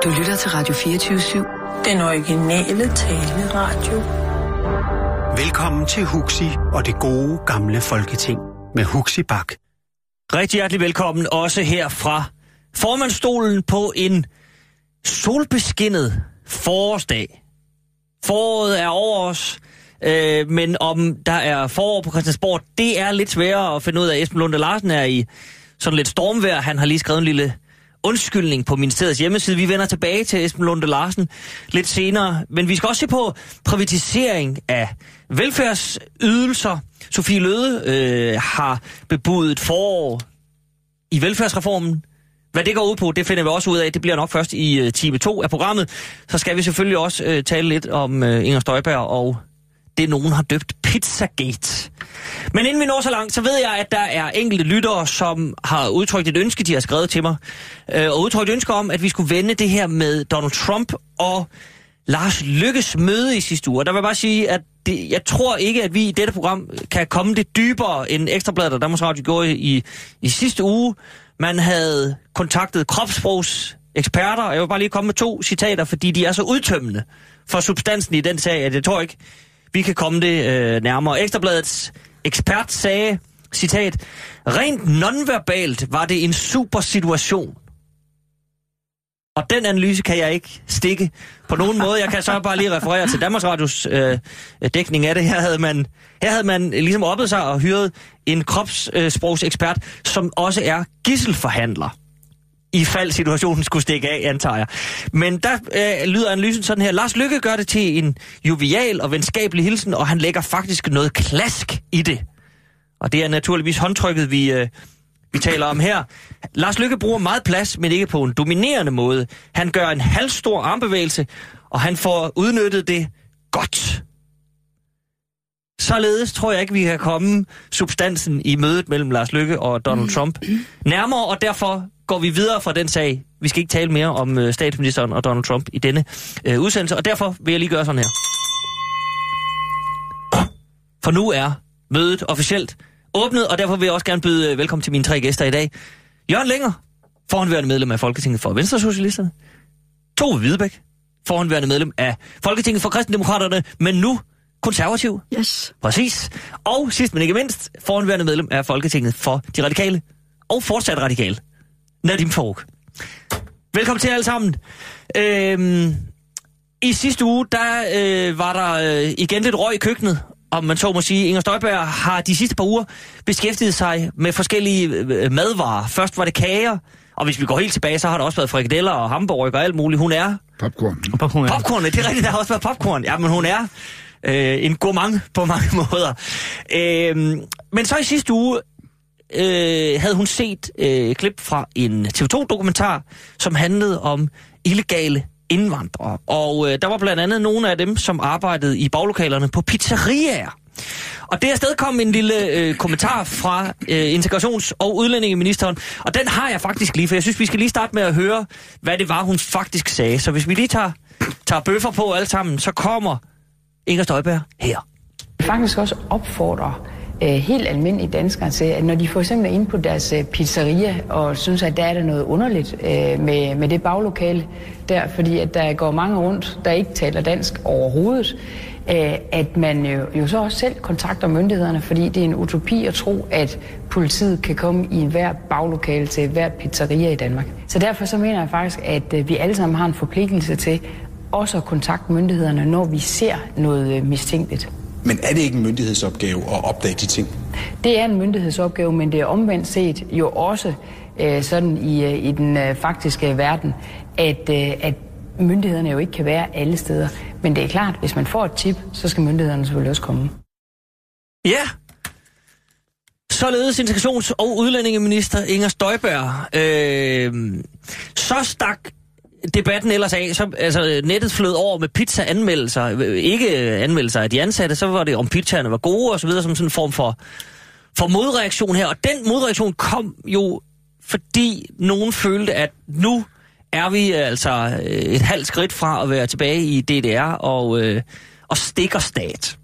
Du lytter til Radio 24/7. Den originale taleradio. Velkommen til Huxi og det gode gamle folketing med Huxi Bak. Rigtig hjertelig velkommen også her fra formandsstolen på en solbeskinnet forårsdag. Foråret er over os, men om der er forår på Christiansborg, det er lidt sværere at finde ud af. Esben Lunde Larsen er i sådan lidt stormvejr. Han har lige skrevet en lille undskyldning på ministeriets hjemmeside. Vi vender tilbage til Esben Lunde Larsen lidt senere, men vi skal også se på privatisering af velfærdsydelser. Sofie Løhde har bebudet forår i velfærdsreformen. Hvad det går ud på, det finder vi også ud af. Det bliver nok først i time 2 af programmet. Så skal vi selvfølgelig også tale lidt om Inger Støjberg og det, nogen har døbt Pizzagate. Men inden vi når så langt, så ved jeg, at der er enkelte lyttere, som har udtrykt et ønske, de har skrevet til mig, og udtrykt et ønske om, at vi skulle vende det her med Donald Trump og Lars Løkkes møde i sidste uge. Og der vil jeg bare sige, at jeg tror ikke, at vi i dette program kan komme det dybere end Ekstrabladet og Danmarks Radio gjorde i sidste uge. Man havde kontaktet kropssprogs eksperter, og jeg vil bare lige komme med 2 citater, fordi de er så udtømmende for substansen i den sag, at jeg tror ikke, vi kan komme det nærmere. Ekstrabladets ekspert sagde, citat, rent nonverbalt var det en super situation. Og den analyse kan jeg ikke stikke på nogen måde. Jeg kan så bare lige referere til Danmarks Radios dækning af det. Her havde man ligesom oppet sig og hyret en kropssprogsekspert, som også er gisselforhandler. I fald situationen skulle stikke af, antager jeg. Men der lyder analysen sådan her. Lars Løkke gør det til en jovial og venskabelig hilsen, og han lægger faktisk noget klask i det. Og det er naturligvis håndtrykket, vi taler om her. Lars Løkke bruger meget plads, men ikke på en dominerende måde. Han gør en halvstor armbevægelse, og han får udnyttet det godt. Således tror jeg ikke, vi kan komme substansen i mødet mellem Lars Løkke og Donald Trump nærmere, og derfor går vi videre fra den sag. Vi skal ikke tale mere om statsministeren og Donald Trump i denne udsendelse, og derfor vil jeg lige gøre sådan her. For nu er mødet officielt åbnet, og derfor vil jeg også gerne byde velkommen til mine 3 gæster i dag. Jørgen Lenger, forhenværende medlem af Folketinget for Venstresocialisterne. Tove Hvidebæk, forhenværende medlem af Folketinget for Kristendemokraterne, men nu konservativ. Yes. Præcis. Og sidst men ikke mindst, forhenværende medlem af Folketinget for De Radikale. Og fortsat radikal. Nadim Farooq. Velkommen til alle sammen. I sidste uge, der var der igen lidt røg i køkkenet, om man så må sige. Inger Støjberg har de sidste par uger beskæftiget sig med forskellige madvarer. Først var det kager, og hvis vi går helt tilbage, så har der også været frikadeller og hamburger og alt muligt. Hun er... Popcorn, det er rigtigt, der har også været popcorn. Ja, men hun er en gourmand på mange måder. Men så i sidste uge havde hun set klip fra en TV2-dokumentar, som handlede om illegale indvandrere. Og der var blandt andet nogle af dem, som arbejdede i baglokalerne på pizzeriaer. Og det afsted kom en lille kommentar fra integrations- og udlændingeministeren, og den har jeg faktisk lige, for jeg synes, vi skal lige starte med at høre, hvad det var, hun faktisk sagde. Så hvis vi lige tager bøffer på alle sammen, så kommer Inger Støjberg her. Faktisk også opfordrer helt almindelige danskere til, at når de for eksempel er inde på deres pizzeria og synes, at der er noget underligt med det baglokale der, fordi at der går mange rundt, der ikke taler dansk overhovedet, at man jo så også selv kontakter myndighederne, fordi det er en utopi at tro, at politiet kan komme i hver baglokale til hver pizzeria i Danmark. Så derfor så mener jeg faktisk, at vi alle sammen har en forpligtelse til også at kontakte myndighederne, når vi ser noget mistænkeligt. Men er det ikke en myndighedsopgave at opdage de ting? Det er en myndighedsopgave, men det er omvendt set jo også sådan i den faktiske verden, at myndighederne jo ikke kan være alle steder. Men det er klart, hvis man får et tip, så skal myndighederne selvfølgelig også komme. Ja, således integrations- og udlændingeminister Inger Støjberg. Så stak debatten ellers af, så, altså nettet flød over med pizza-anmeldelser, ikke anmeldelser af de ansatte, så var det om pizzaerne var gode og så videre, som sådan en form for modreaktion her. Og den modreaktion kom jo, fordi nogen følte, at nu er vi altså et halvt skridt fra at være tilbage i DDR og stikker stat.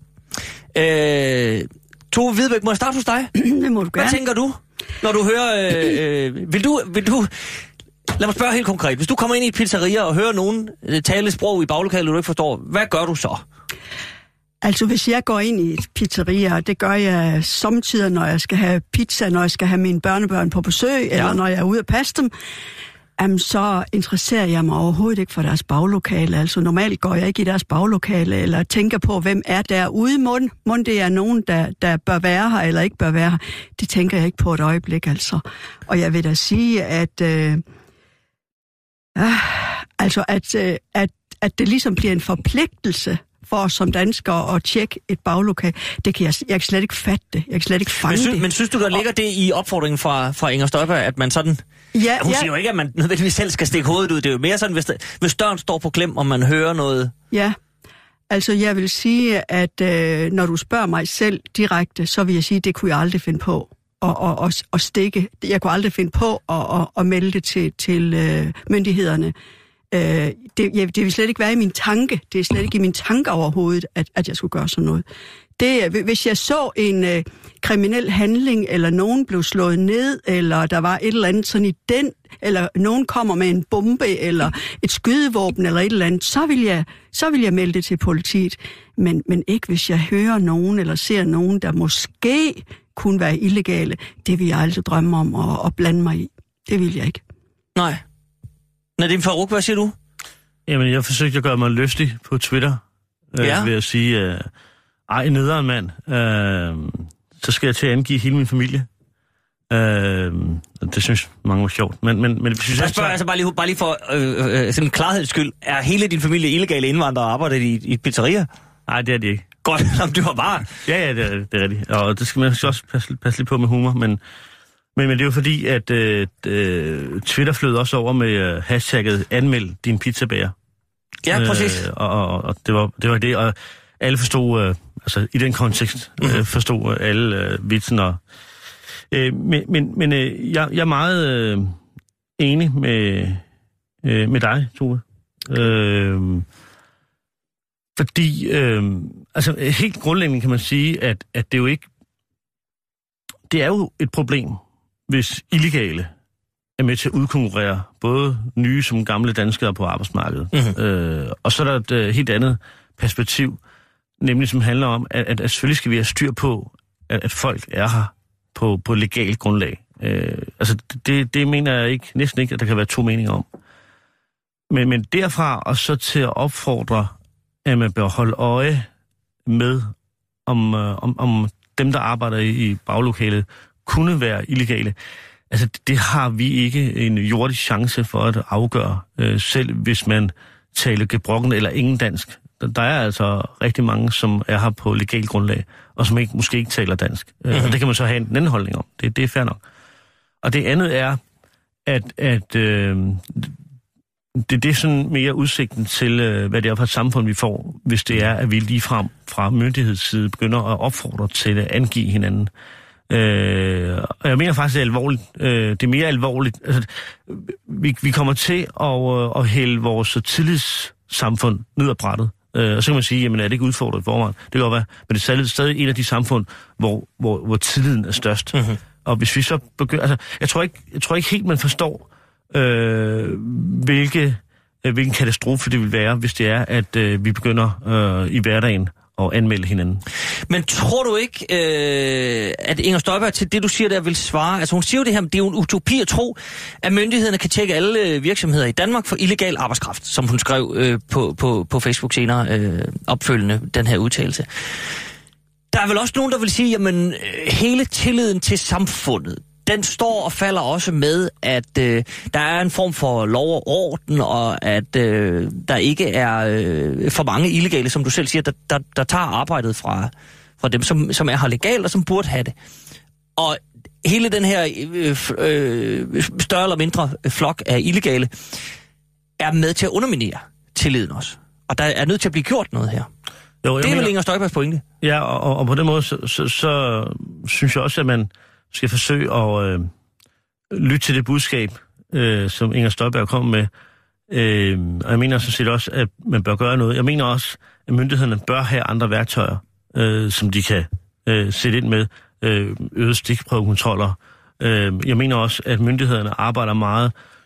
Tove Hvidebæk, må jeg starte hos dig? Det må du gerne. Hvad tænker du, når du hører... Vil du Lad mig spørge helt konkret. Hvis du kommer ind i et pizzeria og hører nogen tale sprog i baglokalet, du ikke forstår, hvad gør du så? Altså, hvis jeg går ind i et pizzeria, det gør jeg samtidig, når jeg skal have pizza, når jeg skal have mine børnebørn på besøg, eller når jeg er ude at passe dem, så interesserer jeg mig overhovedet ikke for deres baglokale. Altså, normalt går jeg ikke i deres baglokale, eller tænker på, hvem er derude. Mon det er nogen, der bør være her, eller ikke bør være her. Det tænker jeg ikke på et øjeblik, altså. Og jeg vil da sige, at det ligesom bliver en forpligtelse for os som danskere at tjekke et baglokale. Det kan jeg kan slet ikke fatte det. Jeg kan slet ikke fange det. Men synes du, der ligger det i opfordringen fra Inger Støjberg, at man sådan... Ja, hun siger jo ikke, at man nødvendigvis selv skal stikke hovedet ud. Det er jo mere sådan, hvis døren står på klem, og man hører noget... Ja, altså jeg vil sige, at når du spørger mig selv direkte, så vil jeg sige, at det kunne jeg aldrig finde på at stikke. Jeg kunne aldrig finde på at melde det til myndighederne. Det vil slet ikke være i min tanke. Det er slet ikke i min tanke overhovedet, at jeg skulle gøre sådan noget. Hvis jeg så en kriminel handling, eller nogen blev slået ned, eller der var et eller andet sådan i den, eller nogen kommer med en bombe, eller et skydevåben, eller et eller andet, så vil jeg melde det til politiet. Men ikke hvis jeg hører nogen, eller ser nogen, der måske kunne være illegale. Det vil jeg aldrig drømme om at blande mig i. Det vil jeg ikke. Nej. Nadim Farooq, hvad siger du? Jamen, jeg forsøgte at gøre mig lystig på Twitter, ved at sige, ej, nederen mand, så skal jeg til at angive hele min familie. Det synes mange var sjovt. Men hvis jeg spørger altså bare lige for sådan en klarheds skyld, er hele din familie illegale indvandrere og arbejder i et pizzeria? Nej, det er de ikke. Godt, du har bare... Ja, det er rigtigt. Og det skal man også passe lidt på med humor, men det er jo fordi, at Twitter flød også over med hashtagget anmeld din pizzabager. Ja, præcis. Og det var det, og alle forstod, altså i den kontekst, forstod alle vitsen. Og, men jeg er meget enig med dig, Tove. Fordi, altså helt grundlæggende kan man sige, at det jo ikke, det er jo et problem, hvis illegale er med til at udkonkurrere både nye som gamle danskere på arbejdsmarkedet. Mm-hmm. Og så er der et helt andet perspektiv, nemlig som handler om, at selvfølgelig skal vi have styr på, at folk er her på legal grundlag. Altså det mener jeg næsten ikke, at der kan være to meninger om. Men derfra og så til at opfordre, at man bør holde øje med, om dem, der arbejder i baglokalet, kunne være illegale. Altså, det har vi ikke en jordisk chance for at afgøre, selv hvis man taler gebrokken eller ingen dansk. Der er altså rigtig mange, som er her på legal grundlag, og som måske ikke taler dansk. Og det kan man så have en anden holdning om. Det er fair nok. Og det andet er, at det er sådan mere udsigten til, hvad det er for et samfund, vi får, hvis det er, at vi ligefrem fra myndighedsside begynder at opfordre til at angive hinanden. Og jeg mener faktisk, det er alvorligt. Det er mere alvorligt. Altså, vi kommer til at hælde vores tillidssamfund ned ad brættet. Og så kan man sige, jamen er det ikke udfordret i forvejen? Det kan godt være, men det er stadig en af de samfund, hvor tilliden er størst. Mm-hmm. Og hvis vi så begynder... Altså, jeg tror ikke helt, man forstår, hvilken katastrofe det vil være, hvis det er, at vi begynder i hverdagen og anmelde hinanden. Men tror du ikke, at Inger Støjberg til det, du siger der, vil svare? Altså hun siger jo det her, det er jo en utopi at tro, at myndighederne kan tjekke alle virksomheder i Danmark for illegal arbejdskraft, som hun skrev på Facebook senere opfølgende den her udtalelse. Der er vel også nogen, der vil sige, jamen hele tilliden til samfundet, den står og falder også med, at der er en form for lov og orden, og at der ikke er for mange illegale, som du selv siger, der tager arbejdet fra dem, som er her legalt og som burde have det. Og hele den her større eller mindre flok af illegale er med til at underminere tilliden også. Og der er nødt til at blive gjort noget her. Jo, det er vel Inger Støjbergs pointe. Ja, og på den måde, så synes jeg også, at man skal forsøge at lytte til det budskab, som Inger Støjberg kom med. Og jeg mener sådan set også, at man bør gøre noget. Jeg mener også, at myndighederne bør have andre værktøjer, som de kan sætte ind med. Øget stikprøvekontroller. Jeg mener også, at myndighederne arbejder meget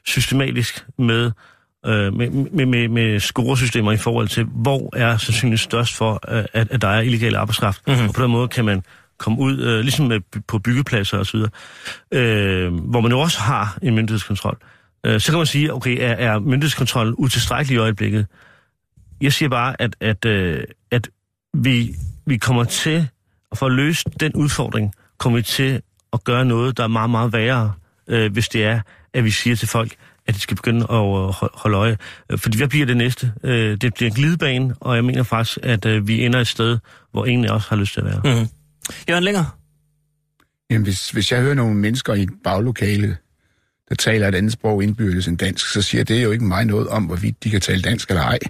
systematisk med scoresystemer i forhold til, hvor er sandsynligt størst for, at der er illegal arbejdskraft. Og på den måde kan man komme ud, ligesom på byggepladser osv., hvor man jo også har en myndighedskontrol. Så kan man sige, okay, er myndighedskontrollen utilstrækkelig i øjeblikket? Jeg siger bare, at vi kommer til, og for at løse den udfordring, kommer vi til at gøre noget, der er meget, meget værre, hvis det er, at vi siger til folk, at de skal begynde at holde øje. Fordi hvad bliver det næste? Det bliver en glidebane, og jeg mener faktisk, at vi ender et sted, hvor ingen af os har lyst til at være. Mm-hmm. Jørgen Lenger? Jamen, hvis jeg hører nogle mennesker i et baglokale, der taler et andet sprog indbyrdes end dansk, så siger det jo ikke mig noget om, hvorvidt de kan tale dansk eller ej.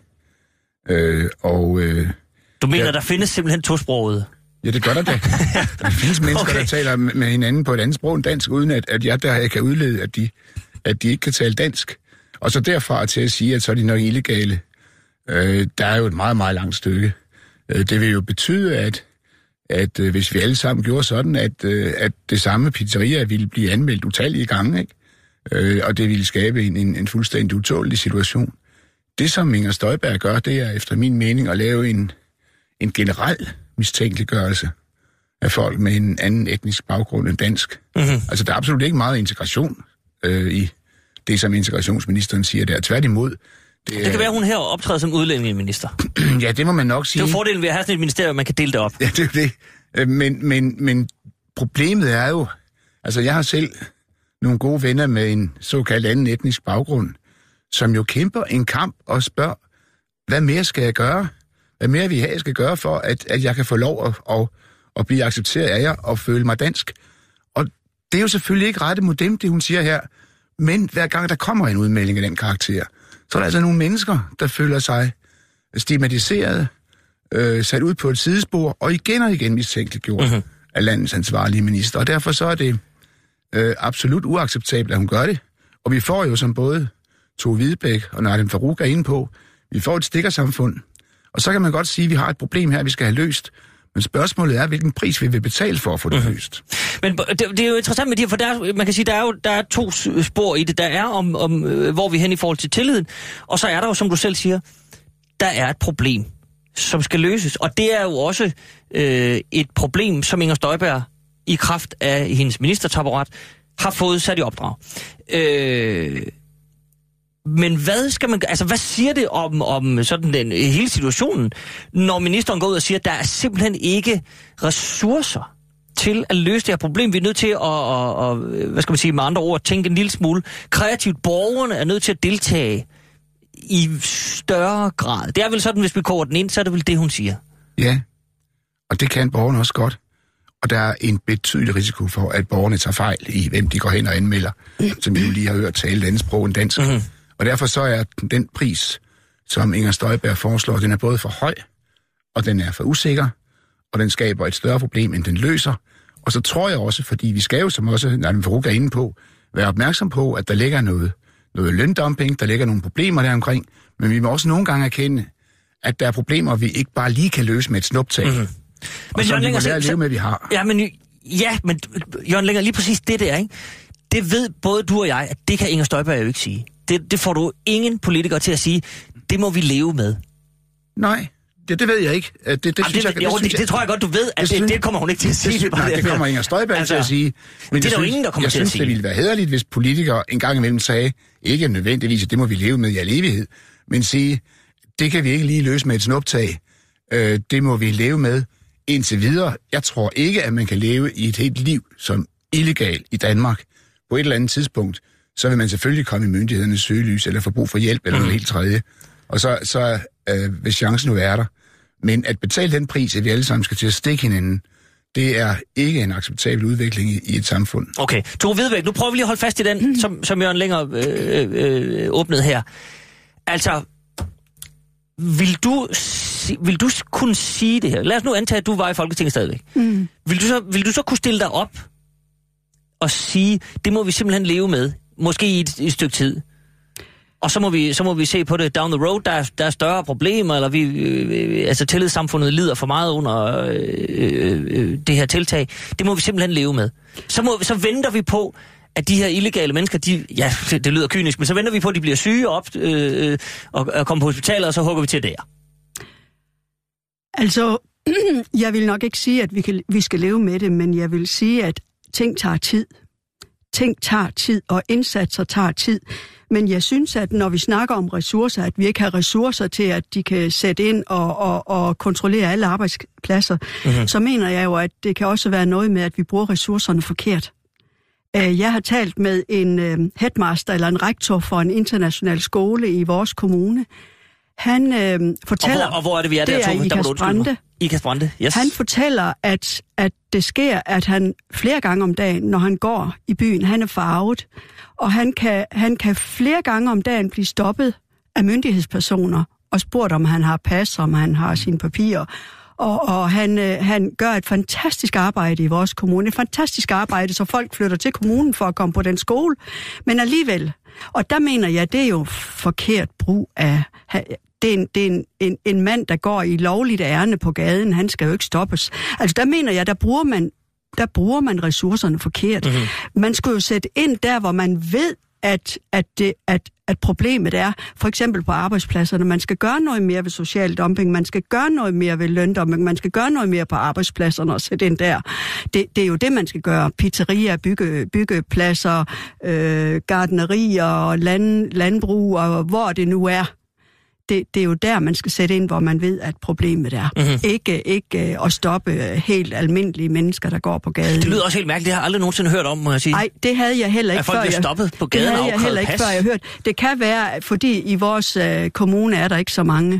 Du mener, der findes simpelthen tosproget? Ja, det gør der da. Der findes mennesker, der taler med hinanden på et andet sprog end dansk, uden at jeg der kan udlede, at de ikke kan tale dansk. Og så derfra til at sige, at så er de nok illegale. Der er jo et meget, meget langt stykke. Det vil jo betyde, at hvis vi alle sammen gjorde sådan, at det samme pizzeria ville blive anmeldt utallige gange, ikke? Og det ville skabe en fuldstændig utålelig situation. Det, som Inger Støjberg gør, det er efter min mening at lave en generel mistænkeliggørelse af folk med en anden etnisk baggrund end dansk. Mm-hmm. Altså, der er absolut ikke meget integration i det, som integrationsministeren siger der. Tværtimod. Det kan være, hun her optræder som udlændingeminister. Ja, det må man nok sige. Det er jo fordelen ved at have sådan et ministerium, man kan dele det op. Ja, det er det. Men problemet er jo... Altså, jeg har selv nogle gode venner med en såkaldt anden etnisk baggrund, som jo kæmper en kamp og spørger, hvad mere skal jeg gøre? Hvad mere vil jeg skal gøre for, at jeg kan få lov at blive accepteret af jer og føle mig dansk? Og det er jo selvfølgelig ikke rettet mod dem, det hun siger her. Men hver gang der kommer en udmelding af den karakter, så er der altså nogle mennesker, der føler sig stigmatiseret, sat ud på et sidespor, og igen mistænkeliggjort af landets ansvarlige minister. Og derfor så er det absolut uacceptabelt, at hun gør det. Og vi får jo, som både Tove Hvidebæk og Nadeem Farooq er inde på, vi får et stikkersamfund. Og så kan man godt sige, at vi har et problem her, vi skal have løst. Men spørgsmålet er, hvilken pris vi vil betale for at få det løst. Men det er jo interessant med det, for man kan sige, der er to spor i det. Der er om hvor vi er hen i forhold til tilliden, og så er der jo, som du selv siger, der er et problem, som skal løses. Og det er jo også et problem, som Inger Støjberg i kraft af hendes ministertaburet har fået sat i opdrag. Men hvad siger det om sådan den hele situationen, når ministeren går ud og siger, at der er simpelthen ikke ressourcer til at løse det her problem? Vi er nødt til at hvad skal man sige med andre ord, tænke en lille smule kreativt. Borgerne er nødt til at deltage i større grad. Det er vel sådan, hvis vi koger den ind, så er det vel det, hun siger. Ja, og det kan borgerne også godt. Og der er en betydelig risiko for, at borgerne tager fejl i, hvem de går hen og anmelder, som vi jo lige har hørt tale et andet sprog end dansk. Mm-hmm. Og derfor så er den pris, som Inger Støjberg foreslår, den er både for høj, og den er for usikker, og den skaber et større problem, end den løser. Og så tror jeg også, fordi vi skal jo, som også Nadeem Farooq er inde på, være opmærksom på, at der ligger noget løndumping, der ligger nogle problemer der omkring, men vi må også nogle gange erkende, at der er problemer, vi ikke bare lige kan løse med et snuptag. Mm-hmm. Og som vi må lære at leve med, vi har. Men Jørgen Lenger, lige præcis det der, ikke? Det ved både du og jeg, at det kan Inger Støjberg jo ikke sige. Det får du ingen politikere til at sige, det må vi leve med. Nej, det ved jeg ikke. Det tror jeg godt, du ved, at det kommer hun ikke til at sige. Det kommer Inger Støjberg til at sige. Men det er der jo ingen, der kommer til at sige. Jeg synes, det ville være hæderligt, hvis politikere en gang imellem sagde, ikke nødvendigvis, at det må vi leve med i al evighed, men sige, det kan vi ikke lige løse med et snuptag. Det må vi leve med indtil videre. Jeg tror ikke, at man kan leve i et helt liv som illegal i Danmark. På et eller andet tidspunkt, så vil man selvfølgelig komme i myndighedernes søgelys, eller få brug for hjælp, eller noget helt tredje. Og så hvis chancen nu er der. Men at betale den pris, at vi alle sammen skal til at stikke hinanden, det er ikke en acceptabel udvikling i et samfund. Okay, Tove Hvidebæk, nu prøver vi lige at holde fast i den, som Jørgen Lenger åbnede her. Altså, vil du kunne sige det her? Lad os nu antage, at du var i Folketinget stadigvæk. Mm. Vil du så kunne stille dig op og sige, det må vi simpelthen leve med, måske i et stykke tid? Og så må vi se på det down the road, der er større problemer, eller tillidssamfundet lider for meget under det her tiltag. Det må vi simpelthen leve med. Så venter vi på, at de her illegale mennesker, det lyder kynisk, men så venter vi på, at de bliver syge op og kommer på hospitalet, og så hugger vi til der. Altså, jeg vil nok ikke sige, at vi skal leve med det, men jeg vil sige, at ting tager tid. Ting tager tid, og indsatser tager tid. Men jeg synes, at når vi snakker om ressourcer, at vi ikke har ressourcer til, at de kan sætte ind og kontrollere alle arbejdspladser, så mener jeg jo, at det kan også være noget med, at vi bruger ressourcerne forkert. Jeg har talt med en headmaster eller en rektor for en international skole i vores kommune. Han fortæller... Og hvor er det, vi er der? Det er Ikast Brande. Yes. Han fortæller, at det sker, at han flere gange om dagen, når han går i byen, han er farvet, og han kan flere gange om dagen blive stoppet af myndighedspersoner og spurgt, om han har pas, om han har sine papirer. Og han gør et fantastisk arbejde i vores kommune. Et fantastisk arbejde, så folk flytter til kommunen for at komme på den skole. Men alligevel, og der mener jeg, det er jo forkert brug af... Det er en mand, der går i lovligt ærne på gaden. Han skal jo ikke stoppes. Altså der mener jeg, der bruger man ressourcerne forkert. Mm-hmm. Man skulle jo sætte ind der, hvor man ved, at problemet er, for eksempel på arbejdspladserne. Man skal gøre noget mere ved social dumping, man skal gøre noget mere ved løndumping, man skal gøre noget mere på arbejdspladserne og sætte ind der. Det er jo det, man skal gøre. Pizzerier, byggepladser, gartnerier, landbrug og hvor det nu er. Det er jo der, man skal sætte ind, hvor man ved, at problemet er. Mm-hmm. Ikke at stoppe helt almindelige mennesker, der går på gaden. Det lyder også helt mærkeligt. Det har jeg aldrig nogensinde hørt om, må jeg sige. Nej, det havde jeg heller ikke før. At folk bliver stoppet på gaden og afkrævet pas? Jeg hørt. Det kan være, fordi i vores kommune er der ikke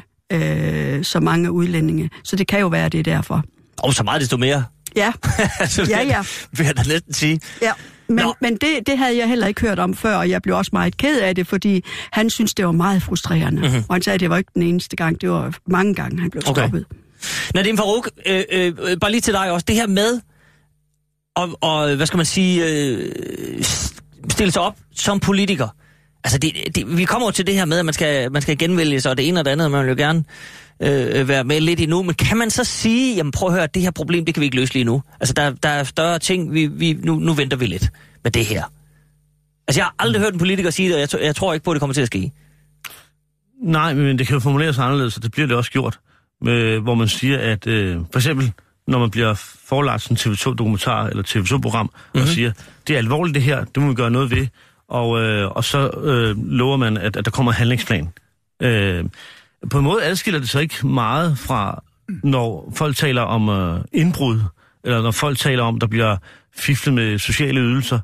så mange udlændinge. Så det kan jo være, det er derfor. Og så meget desto mere. Ja. Ja. Vil jeg da næsten sige. Ja. Men det havde jeg heller ikke hørt om før, og jeg blev også meget ked af det, fordi han synes det var meget frustrerende. Mm-hmm. Og han sagde, at det var ikke den eneste gang, det var mange gange, han blev stoppet. Nadim Farooq, bare lige til dig også, det her med, og hvad skal man sige, stille sig op som politiker. Altså, vi kommer jo til det her med, at man skal genvælge sig, og det ene og det andet, man vil jo gerne være med lidt endnu. Men kan man så sige, jamen prøv at høre, det her problem, det kan vi ikke løse lige nu. Altså, der er større ting, nu venter vi lidt med det her. Altså, jeg har aldrig hørt en politiker sige det, og jeg tror ikke på, at det kommer til at ske. Nej, men det kan jo formuleres anderledes, og det bliver det også gjort. Hvor man siger, at for eksempel, når man bliver forelagt sådan en TV2-dokumentar eller TV2-program, og siger, det er alvorligt det her, det må vi gøre noget ved, og så lover man, at der kommer en handlingsplan. På en måde adskiller det sig ikke meget fra, når folk taler om indbrud, eller når folk taler om, der bliver fiflet med sociale ydelser,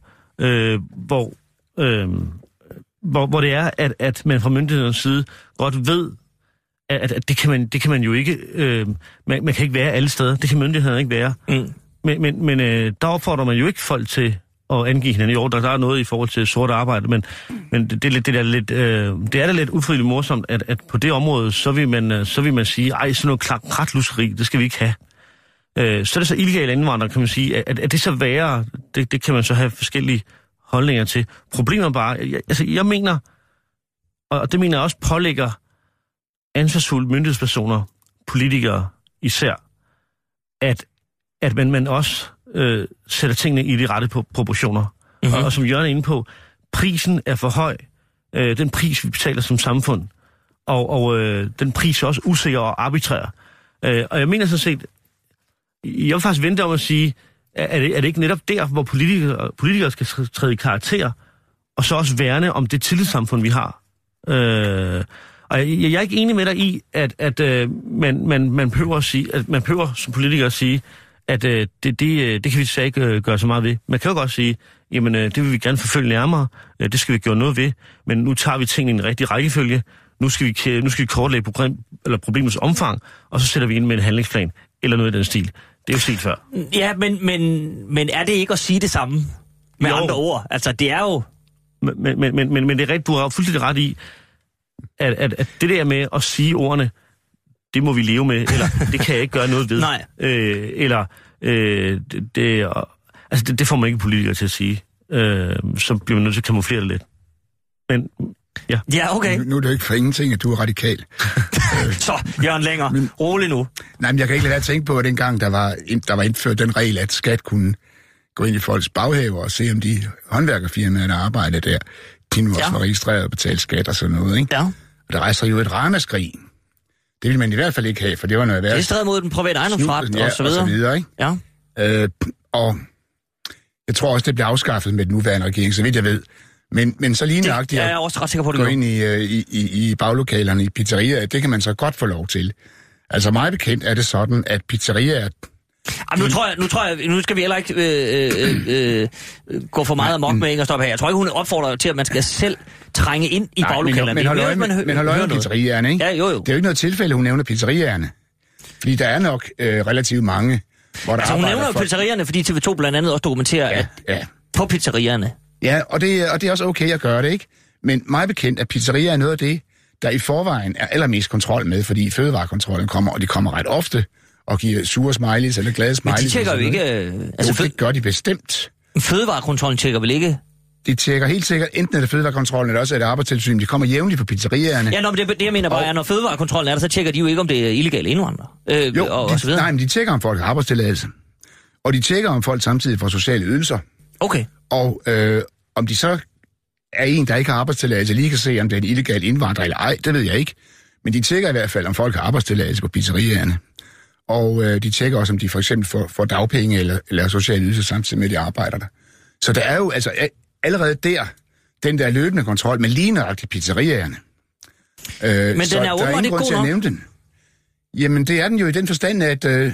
hvor det er, at man fra myndighedernes side godt ved, at det kan man jo ikke, man kan ikke være alle steder, det kan myndighederne ikke være. Men der opfordrer man jo ikke folk til at angive hinanden. Jo, der er noget i forhold til sort arbejde, men det er da lidt ufrivilligt morsomt, at på det område, så vil man sige, ej, sådan noget kratluskeri, det skal vi ikke have. Så er det så illegale indvandrere, kan man sige, at det så værre, det kan man så have forskellige holdninger til. Problemet er bare, jeg mener, og det mener jeg også pålægger ansvarsfulde myndighedspersoner, politikere især, at man også sætter tingene i de rette proportioner. Mm-hmm. Og som Jørgen er inde på, prisen er for høj. Den pris, vi betaler som samfund. Og den pris er også usikker og arbitrær. Og jeg mener sådan set, jeg vil faktisk vente om at sige, er det ikke netop der, hvor politikere skal træde i karakter, og så også værne om det tillidssamfund, vi har. Og jeg er ikke enig med dig i, at man prøver at sige, at man prøver som politiker at sige, at det kan vi så ikke gøre så meget ved. Man kan jo godt sige, jamen det vil vi gerne forfølge nærmere, det skal vi gøre noget ved, men nu tager vi tingene i en rigtig rækkefølge, nu skal vi kortlægge problemets omfang, og så sætter vi ind med en handlingsplan, eller noget i den stil. Det er jo set før. Ja, men er det ikke at sige det samme med andre ord? Altså, det er jo... Men det er rigtigt, du har fuldstændig ret i, at det der med at sige ordene, det må vi leve med, eller det kan jeg ikke gøre noget ved. Nej. Det får man ikke politikere til at sige. Så bliver man nødt til at kamuflere det lidt. Men, ja. Ja, okay. Nu er det jo ikke for ingenting, at du er radikal. Så, Jørgen Længer, rolig nu. Nej, men jeg kan ikke lade være at tænke på, at dengang der var indført den regel, at skat kunne gå ind i folks baghaver og se, om de håndværkerfirmaer, der arbejder der, de nu også var registreret og betalt skat og sådan noget, ikke? Ja. Og der rejser jo et ramaskrig. Det ville man i hvert fald ikke have, for det var noget værd. Det er stadig mod den private ejendomsret og så videre. Og så videre, ikke? Ja. Og jeg tror også, det bliver afskaffet med den nuværende regering, så vidt jeg ved. Men så lige nøjagtigt jeg er også ret sikker på, det gå ind i baglokalerne i pizzerier, det kan man så godt få lov til. Altså meget bekendt er det sådan, at pizzerier... Nu skal vi heller ikke gå for meget amok med Inger Støjberg her. Jeg tror ikke, hun opfordrer til, at man skal selv trænge ind i baglokalerne. Men hold øje med pizzerierne, ikke? Ja, jo. Det er jo ikke noget tilfælde, hun nævner pizzerierne. Fordi der er nok relativt mange, hvor der altså, hun nævner jo pizzerierne, fordi TV2 blandt andet også dokumenterer, at på pizzerierne. Ja, og det er også okay at gøre det, ikke? Men meget bekendt, at pizzerier er noget af det, der i forvejen er allermest kontrol med, fordi fødevarekontrollen kommer, og de kommer ret ofte og giver sure smileys eller glade smileys. Men de tjekker jo ikke... Altså, det gør de bestemt. Fødevarekontrollen tjekker vel ikke? De tjekker helt sikkert, enten er det fødevarekontrollen, eller også er det arbejdstilsyn. De kommer jævnligt på pizzerierne. Ja, men det jeg mener bare er, når fødevarekontrollen er der, så tjekker de jo ikke, om det er illegale indvandrere. Og så videre. Nej, men de tjekker, om folk har arbejdstilladelse. Og de tjekker, om folk samtidig får sociale ydelser. Okay. Og om de så er en, der ikke har arbejdstilladelse, lige kan se, om det er en illegal indvandrer eller ej, det ved jeg ikke. Men de tjekker i hvert fald, om folk har arbejdstilladelse på pizzerierne. Og de tjekker også, om de for eksempel får dagpenge eller sociale ydelser samtidig med, at de arbejder der. Så der er jo altså allerede der, den der løbende kontrol, men lige nøjagtigt pizzerierne. Men den er åbenbart ikke god nok. Den. Jamen, det er den jo i den forstand,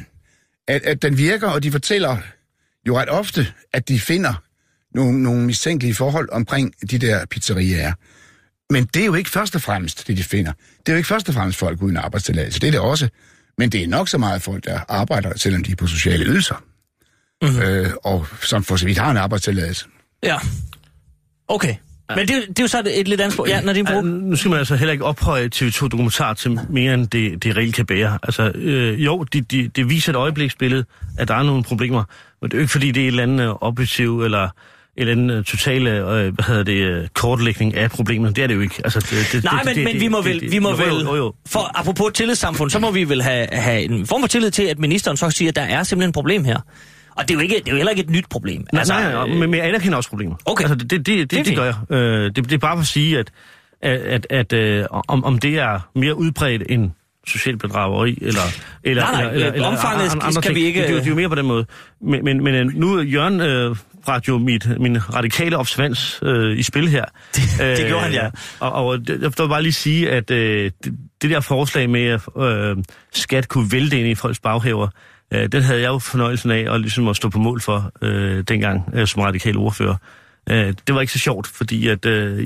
at den virker, og de fortæller jo ret ofte, at de finder nogle mistænkelige forhold omkring de der pizzerier. Men det er jo ikke først og fremmest det, de finder. Det er jo ikke først og fremmest folk uden arbejdstilladelse. Det er det også. Men det er nok så meget folk, der arbejder, selvom de er på sociale ydelser. Mm-hmm. Og som for så vidt har en arbejdstilladelse. Ja. Okay. Men det er jo så et lidt andet spørgsmål. Ja, når det nu skal man altså heller ikke ophøje TV2-dokumentar til mere, end det reelt kan bære. Altså, jo, det viser et øjebliksbillede, at der er nogle problemer. Men det er jo ikke, fordi det er et eller andet objektiv, eller et eller andet totale, kortlægning af problemerne. Det er det jo ikke. Altså, men vi må vel, for apropos tillidssamfund, så må vi vel have en form for tillid til, at ministeren så siger, at der er simpelthen et problem her. Og det er jo heller ikke et nyt problem. Nej, men jeg anerkender også problemer. Okay. Altså, det gør jeg. Det er bare for at sige, at om det er mere udbredt end socialt bedrageri, eller omfanget andre skal ting. Vi ikke... Det er jo mere på den måde. Men nu er Jørgen jo min radikale observans i spil her. Det gjorde han, ja. Og jeg vil bare lige sige, at det der forslag med, at skat kunne vælte ind i folks baghaver, den havde jeg jo fornøjelsen af at ligesom at stå på mål for dengang som radikal ordfører. Det var ikke så sjovt, fordi at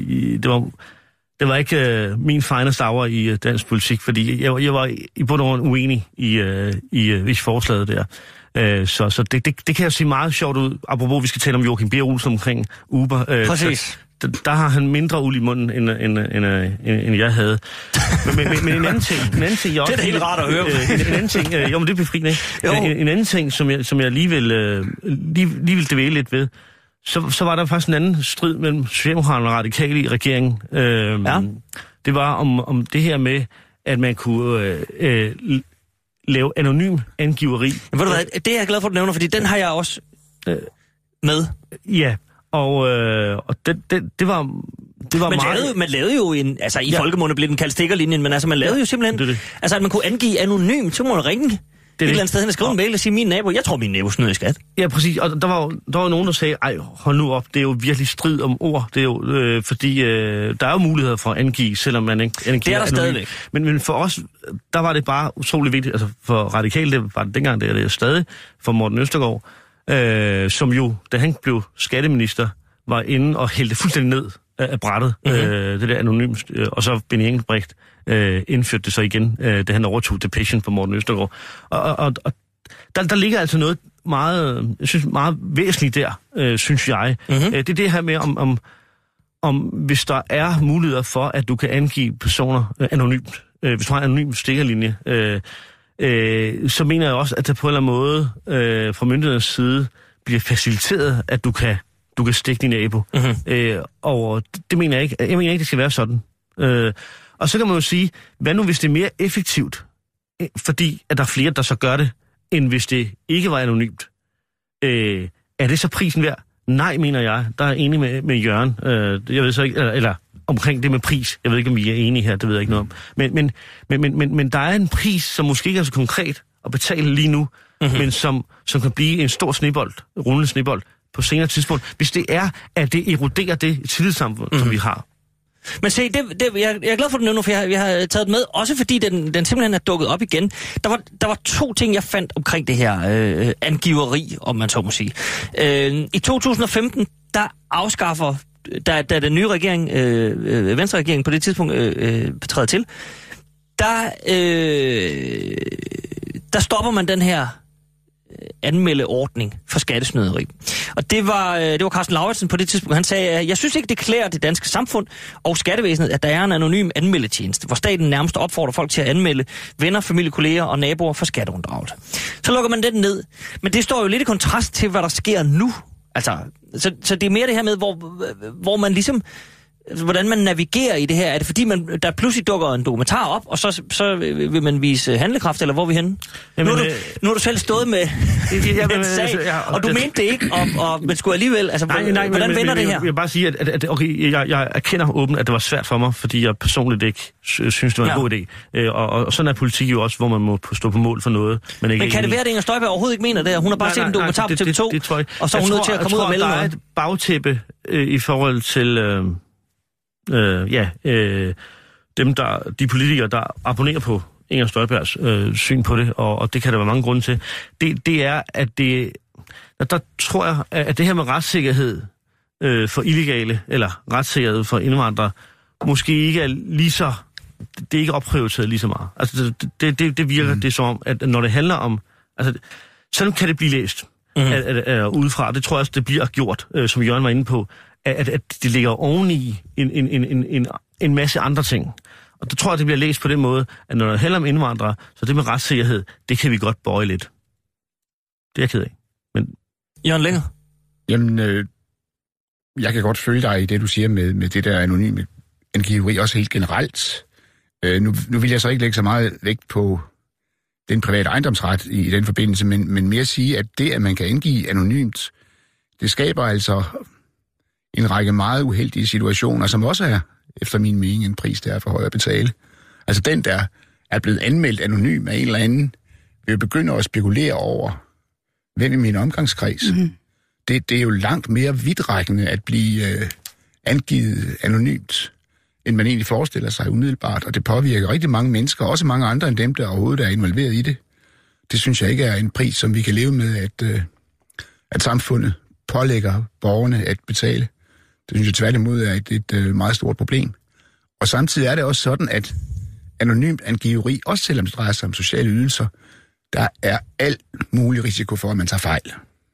det var ikke min finest hour i dansk politik, fordi jeg var i bund og grund uenig i forslaget der. Så det kan jeg sige meget sjovt ud. Apropos, vi skal tale om Joachim B. Olsen omkring Uber. Præcis. Der har han mindre uld i munden, end jeg havde. Men en anden ting... Jeg også, det er da helt rart at høre. En anden ting... Jo, men det er befriende, ikke? En anden ting, som jeg lige vil dvæle lidt ved, så var der faktisk en anden strid mellem Socialdemokraterne og Radikale i regeringen. Det var om det her med, at man kunne lave anonym angiveri. Men ved du hvad, det er jeg glad for, at du nævner, fordi den har jeg også med. Ja, og det var meget... Man lavede jo i folkemunde blev den kaldt stikkerlinjen, men altså man lavede jo simpelthen... Det. Altså at man kunne angive anonymt, så må man ringe et eller andet sted hen og skrive en mail og sige, min nabo, jeg tror min nabo snyder i skat. Ja, præcis, og der var nogen, der sagde, ej, hold nu op, det er jo virkelig strid om ord, det er jo, fordi der er jo muligheder for at angive, selvom man ikke angiver. Det er der stadigvæk. Men for os, der var det bare utrolig vigtigt, altså for Radikale, det var det dengang, det er stadig, for Morten Østergaard, som jo, da han blev skatteminister, var inde og hældte fuldstændig ned af brættet, det der anonymt, og så Benny Engelbrecht indførte det så igen, da han overtog Depression på Morten Østergaard. Og der ligger altså noget meget, jeg synes, meget væsentligt der, synes jeg. Det er det her med, om hvis der er muligheder for, at du kan angive personer anonymt, hvis du har en anonym stikkerlinje, så mener jeg også, at der på en eller anden måde fra myndighedernes side bliver faciliteret, at du kan stikke din nabo. Og det mener jeg ikke. Jeg mener ikke, det skal være sådan. Og så kan man jo sige, hvad nu hvis det er mere effektivt, fordi at der er flere, der så gør det, end hvis det ikke var anonymt. Er det så prisen værd? Nej, mener jeg. Der er jeg enig med Jørgen. Jeg ved så ikke, eller omkring det med pris. Jeg ved ikke, om vi er enige her, det ved jeg ikke noget om. Men der er en pris, som måske ikke er så konkret at betale lige nu, men som kan blive en stor snebold, rullende snebold, på senere tidspunkt, hvis det er, at det eroderer det tillidssamfund, som vi har. Men se, jeg er glad for det nu, for jeg har taget det med, også fordi den simpelthen er dukket op igen. Der var 2 ting, jeg fandt omkring det her angiveri, om man så må sige. I 2015, der afskaffer, da den nye regering, Venstre-regeringen på det tidspunkt træder til, der stopper man den her anmeldeordning for skattesnyderi. Og det var Carsten Lauritsen på det tidspunkt. Han sagde, at jeg synes ikke, det klæder det danske samfund og skattevæsenet, at der er en anonym anmeldetjeneste, hvor staten nærmest opfordrer folk til at anmelde venner, familie, kolleger og naboer for skatteunddragelse. Så lukker man den ned. Men det står jo lidt i kontrast til, hvad der sker nu. Altså, så det er mere det her med, hvor man ligesom, hvordan man navigerer i det her. Er det fordi, der pludselig dukker en dokumentar op, og så vil man vise handlekraft, eller hvor er vi henne? Jamen, nu har du selv stået med en sag, og du mente det ikke, men skulle alligevel, altså, hvordan vender det her? Jeg vil bare sige, at okay, jeg erkender åbent, at det var svært for mig, fordi jeg personligt ikke synes, det var en god idé. Og sådan er politik jo også, hvor man må stå på mål for noget. Men kan det være, at Inger Støjberg overhovedet ikke mener det? Hun har bare set en dokumentar på TV2, og så er hun nødt til at komme ud og melde noget. Jeg tror, der er et bagtæppe i forhold til de politikere, der abonnerer på Inger Støjbergs syn på det, og det kan der være mange grunde til. Det er, at der tror jeg, at det her med retssikkerhed for illegale, eller retssikkerhed for indvandrere, måske ikke er lige så, det er ikke opprioriteret lige så meget. Altså, det virker det som om, at når det handler om, altså, sådan kan det blive læst udefra. Det tror jeg også, det bliver gjort, som Jørgen var inde på, at det ligger oveni en masse andre ting. Og der tror jeg, det bliver læst på den måde, at når det handler om indvandrere, så det med retssikkerhed, det kan vi godt bøje lidt. Det er jeg ked af. Men Jørgen Lenger? Jamen, jeg kan godt følge dig i det, du siger med det der anonyme angiveri, også helt generelt. Nu vil jeg så ikke lægge så meget vægt på den private ejendomsret i den forbindelse, men mere sige, at det, at man kan angive anonymt, det skaber altså en række meget uheldige situationer, som også er, efter min mening, en pris, der er for høj at betale. Altså den, der er blevet anmeldt anonym af en eller anden, vil begynde at spekulere over, hvem i min omgangskreds. Det er jo langt mere vidtrækkende at blive angivet anonymt, end man egentlig forestiller sig umiddelbart, og det påvirker rigtig mange mennesker, også mange andre end dem, der overhovedet er involveret i det. Det synes jeg ikke er en pris, som vi kan leve med, at samfundet pålægger borgerne at betale. Det synes jeg tværtimod er et meget stort problem. Og samtidig er det også sådan, at anonymt angiveri, også selvom det drejer sig om sociale ydelser, der er alt mulig risiko for, at man tager fejl.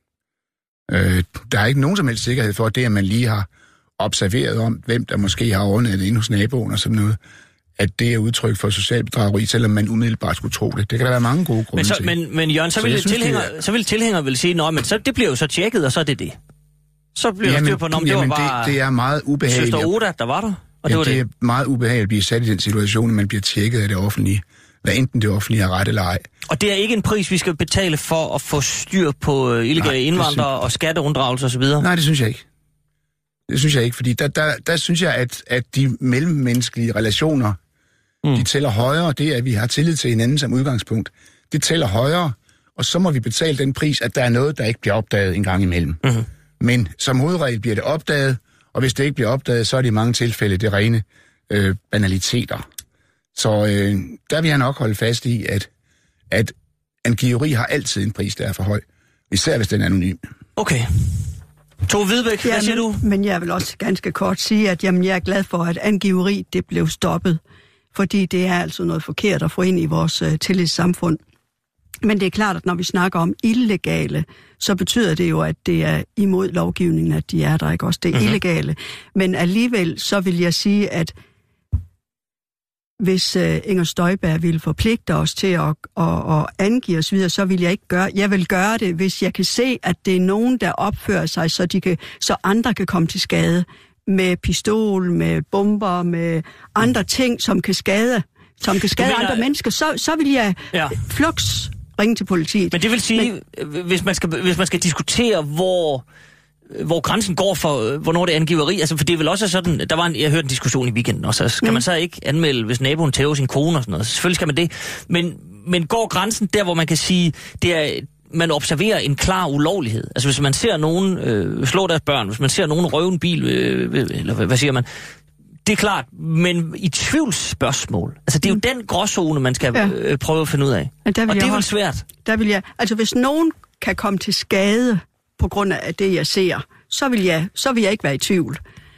Der er ikke nogen som helst sikkerhed for, at det, at man lige har observeret om, hvem der måske har overnattet inde hos naboen og sådan noget, at det er udtryk for social bedrageri, selvom man umiddelbart skulle tro det. Det kan der være mange gode grunde til. Men Jørgen, så vil tilhængere vil sige, at så det bliver jo så tjekket, og så er det. Så bliver der styr på, det var bare det er meget ubehageligt. Søster Oda, der var der. Og det er meget ubehageligt at blive sat i den situation, at man bliver tjekket af det offentlige, hvad enten det offentlige har ret eller ej. Og det er ikke en pris, vi skal betale for at få styr på illegale indvandrere og skatteunddragelse osv.? Nej, det synes jeg ikke. Det synes jeg ikke, fordi der synes jeg, at de mellemmenneskelige relationer, de tæller højere. Det er, at vi har tillid til hinanden som udgangspunkt. Det tæller højere, og så må vi betale den pris, at der er noget, der ikke bliver opdaget en gang imellem. Men som hovedregel bliver det opdaget, og hvis det ikke bliver opdaget, så er det i mange tilfælde det rene banaliteter. Så der vil jeg nok holde fast i, at angiveri har altid en pris, der er for høj. Især hvis den er anonym. Okay. Tove Hvidebæk, hvad siger du? Men jeg vil også ganske kort sige, at jeg er glad for, at angiveri det blev stoppet. Fordi det er altså noget forkert at få ind i vores tillidssamfund. Men det er klart, at når vi snakker om illegale, så betyder det jo, at det er imod lovgivningen, at de er der, ikke også? Det er illegale. Men alligevel, så vil jeg sige, at hvis Inger Støjberg ville forpligte os til at angive os videre, så vil jeg ikke gøre. Jeg vil gøre det, hvis jeg kan se, at det er nogen, der opfører sig, så andre kan komme til skade med pistol, med bomber, med andre ting, som kan skade andre mennesker. Så vil jeg flux ringe til politiet. Men det vil sige, hvis man skal diskutere, hvor grænsen går for, hvornår det er angiveri, altså for det er vel også sådan, jeg hørte en diskussion i weekenden, og så skal man så ikke anmelde, hvis naboen tæver sin kone og sådan noget. Selvfølgelig skal man det, men går grænsen der, hvor man kan sige, det er, man observerer en klar ulovlighed. Altså hvis man ser nogen slå deres børn, hvis man ser nogen røve en bil, eller hvad siger man, det er klart, men i tvivlsspørgsmål, altså det er jo den gråzone, man skal prøve at finde ud af. Og det er vel svært. Der vil jeg, altså hvis nogen kan komme til skade på grund af det, jeg ser, så vil jeg ikke være i tvivl.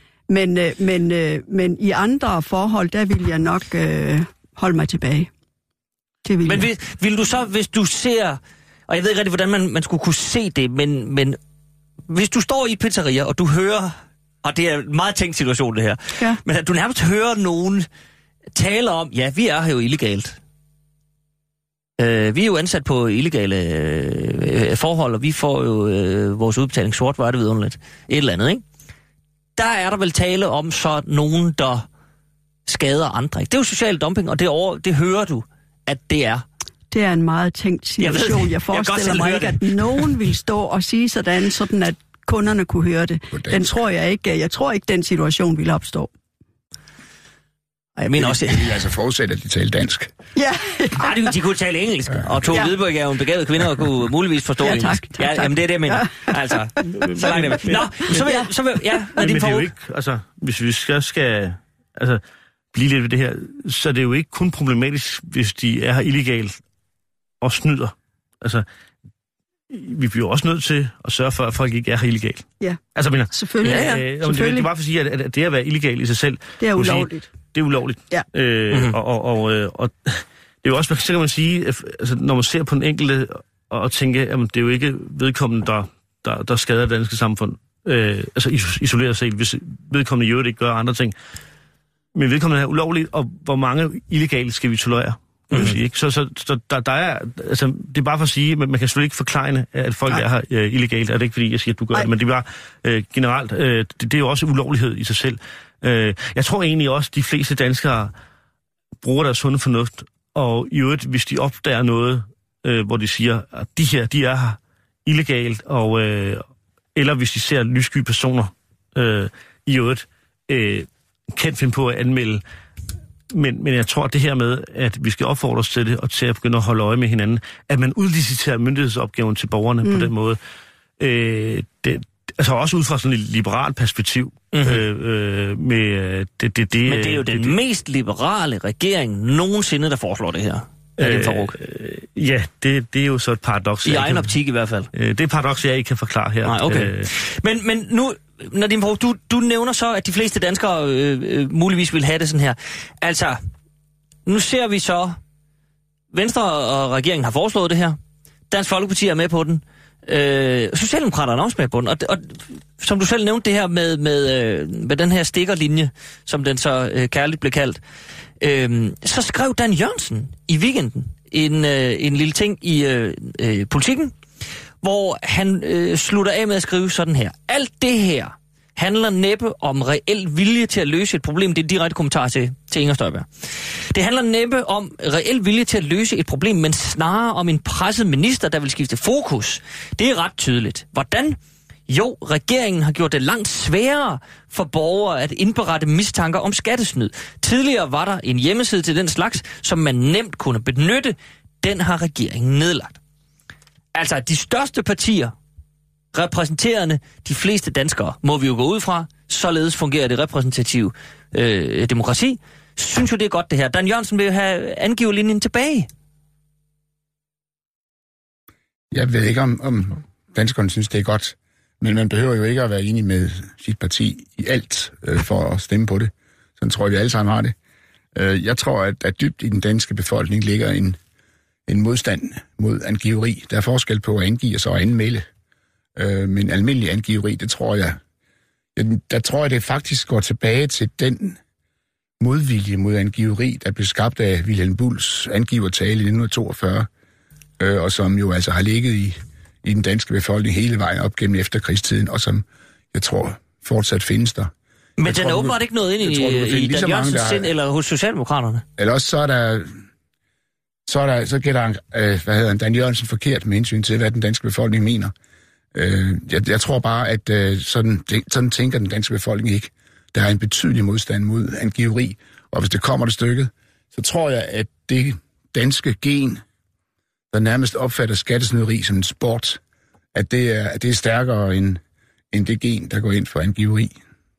Men i andre forhold, der vil jeg nok holde mig tilbage. Det vil jeg. Vil du så, hvis du ser, og jeg ved ikke rigtig, hvordan man skulle kunne se det, men hvis du står i et pizzeria, og du hører, og det er en meget tænkt situation det her, men at du nærmest hører nogen tale om, ja, vi er her jo illegalt. Vi er jo ansat på illegale forhold, og vi får jo vores udbetaling sort, var det vidunderligt. Et eller andet, ikke? Der er der vel tale om så nogen, der skader andre. Ikke? Det er jo social dumping, og det hører du, at det er. Det er en meget tænkt situation. Jeg forestiller mig ikke, at nogen vil stå og sige sådan at kunderne kunne høre det. Den tror jeg ikke. Jeg tror ikke, den situation vil opstå. Jeg mener også, det vil altså forudsætte, at de taler dansk. Ja. De kunne tale engelsk, og Tove Hvidberg er jo en begavet kvinde og kunne muligvis forstå engelsk. Tak. Jamen det er det, jeg mener. Altså, så langt er vi. Nå, så vil men det er jo ikke, altså, hvis vi skal blive lidt ved det her, så er det jo ikke kun problematisk, hvis de er her illegalt og snyder. Altså, vi bliver også nødt til at sørge for, at folk ikke er her illegalt. Ja, altså, selvfølgelig. Det er bare for at sige, at det at være illegal i sig selv... Det er ulovligt. Det er ulovligt. Ja. Og det er jo også, så kan man sige, altså, når man ser på den enkelte og tænker, jamen det er jo ikke vedkommende, der skader det danske samfund. Altså isoleret set, hvis vedkommende i øvrigt ikke gør andre ting. Men vedkommende er ulovligt, og hvor mange illegale skal vi tolerere? Kan man sige, ikke? Så der er, altså, det er bare for at sige, men man kan selvfølgelig ikke forklejne, at folk er her illegalt. Er det ikke fordi, jeg siger, at du gør det, men det er bare generelt, det er jo også ulovlighed i sig selv. Jeg tror egentlig også, at de fleste danskere bruger deres sunde fornuft, og i øvrigt, hvis de opdager noget, hvor de siger, at de er her illegalt, og, eller hvis de ser lyssky personer i øvrigt, kan finde på at anmelde. Men jeg tror, at det her med, at vi skal opfordre os til det, og til at begynde at holde øje med hinanden, at man udliciterer myndighedsopgaven til borgerne på den måde, altså også ud fra sådan et liberalt perspektiv. Men det er jo den mest liberale regering nogensinde, der foreslår det her. Ja, det er jo så et paradoks. I egen optik i hvert fald. Det er et paradoks, jeg ikke kan forklare her. Nej, okay. Men nu, Nadeem Farooq, du nævner så, at de fleste danskere muligvis vil have det sådan her. Altså, nu ser vi så, Venstre og regeringen har foreslået det her. Dansk Folkeparti er med på den. Socialdemokraterne er også med på den. Og som du selv nævnte det her med den her stikkerlinje, som den så kærligt blev kaldt, så skrev Dan Jørgensen i weekenden en lille ting i Politikken, hvor han slutter af med at skrive sådan her. Alt det her handler næppe om reel vilje til at løse et problem. Det er en direkte kommentar til Inger Støjberg. Det handler næppe om reel vilje til at løse et problem, men snarere om en presset minister, der vil skifte fokus. Det er ret tydeligt. Hvordan? Jo, regeringen har gjort det langt sværere for borgere at indberette mistanker om skattesnyd. Tidligere var der en hjemmeside til den slags, som man nemt kunne benytte. Den har regeringen nedlagt. Altså, de største partier, repræsenterende de fleste danskere, må vi jo gå ud fra, således fungerer det repræsentative demokrati, synes jo, det er godt det her. Dan Jørgensen vil have angiverlinjen tilbage. Jeg ved ikke, om danskerne synes, det er godt, men man behøver jo ikke at være enig med sit parti i alt for at stemme på det. Sådan tror jeg, vi alle sammen har det. Jeg tror, at dybt i den danske befolkning ligger en modstand mod angiveri. Der er forskel på at angive og så at anmelde. Men almindelig angiveri, det tror jeg... Der tror jeg, det faktisk går tilbage til den modvilje mod angiveri, der blev skabt af Vilhelm Bulls angivertale i 1942, og som jo altså har ligget i den danske befolkning hele vejen op gennem efterkrigstiden, og som jeg tror fortsat findes der. Men den er åbenbart ikke noget ind i Dan Jørgensens sind eller hos Socialdemokraterne? Eller også så så gætter Dan Jørgensen forkert med hensyn til, hvad den danske befolkning mener. Jeg tror bare, at sådan tænker den danske befolkning ikke. Der er en betydelig modstand mod angiveri, og hvis det kommer til stykket, så tror jeg, at det danske gen, der nærmest opfatter skattesnyderi som en sport, at det er stærkere end det gen, der går ind for angiveri.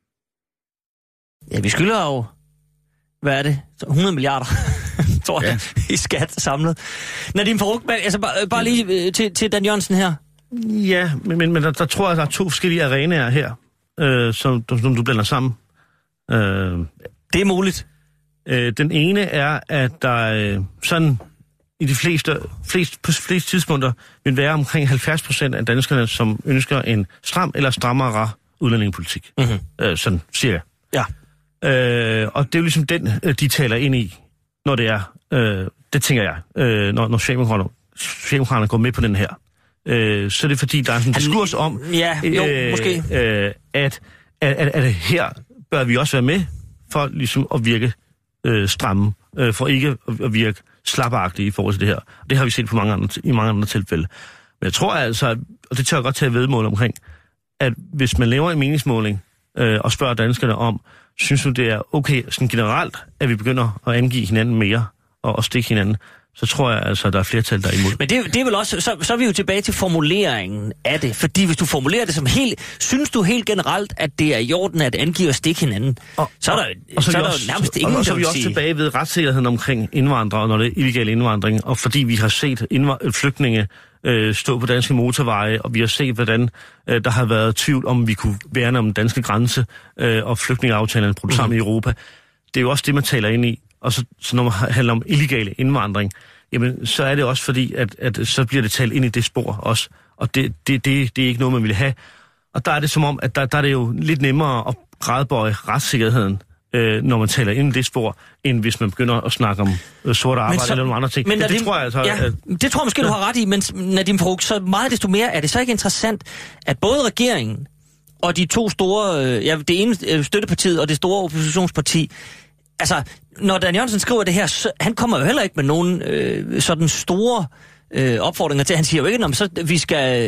Ja, vi skylder jo, hvad er det, 100 milliarder, tror jeg, i skat samlet. Nadim Farooq, altså bare lige til Dan Jørgensen her. Ja, men der tror jeg, der er 2 forskellige arenaer her, som du blander sammen. Det er muligt. Den ene er, at der sådan i de fleste tidspunkter vil være omkring 70% af danskerne, som ønsker en stram eller strammere udlændingepolitik. Mm-hmm. Sådan cirka. Ja. Og det er jo ligesom den, de taler ind i, når det er, det tænker jeg, når Socialdemokraterne går med på den her. Så er det fordi, der er sådan en diskurs om, måske. At her bør vi også være med for ligesom at virke stramme, for ikke at virke slapagtige i forhold til det her. Det har vi set i mange andre tilfælde. Men jeg tror altså, og det tør jeg godt tage vedmål omkring, at hvis man laver en meningsmåling og spørger danskerne om, synes du det er okay sådan generelt, at vi begynder at angive hinanden mere og stikke hinanden, så tror jeg altså, at der er flertal, der er imod. Men det er vel også, så er vi jo tilbage til formuleringen af det. Fordi hvis du formulerer det som synes du helt generelt, at det er i orden at angive og stikke hinanden, så er der nærmest ingen, og så er vi også tilbage ved retssikkerheden omkring indvandrere, når det er illegal indvandring. Og fordi vi har set flygtninge stå på danske motorveje, og vi har set, hvordan der har været tvivl om, vi kunne værne om den danske grænse, og flygtningeaftalerne brudt sammen i Europa. Det er jo også det, man taler ind i. Og så når man handler om illegale indvandring, jamen så er det også fordi, at så bliver det talt ind i det spor også. Og det er ikke noget, man vil have. Og der er det som om, at der er det jo lidt nemmere at gradbøje retssikkerheden, når man taler ind i det spor, end hvis man begynder at snakke om sort arbejde eller nogle andre ting. Men det tror jeg altså... Ja, det tror jeg måske, du har ret i, men Nadim Farooq, så meget desto mere er det så ikke interessant, at både regeringen og de 2 store, det ene støttepartiet og det store oppositionsparti, altså, når Dan Jørgensen skriver det her, så, han kommer jo heller ikke med nogen sådan store opfordringer til. Han siger jo ikke, at vi skal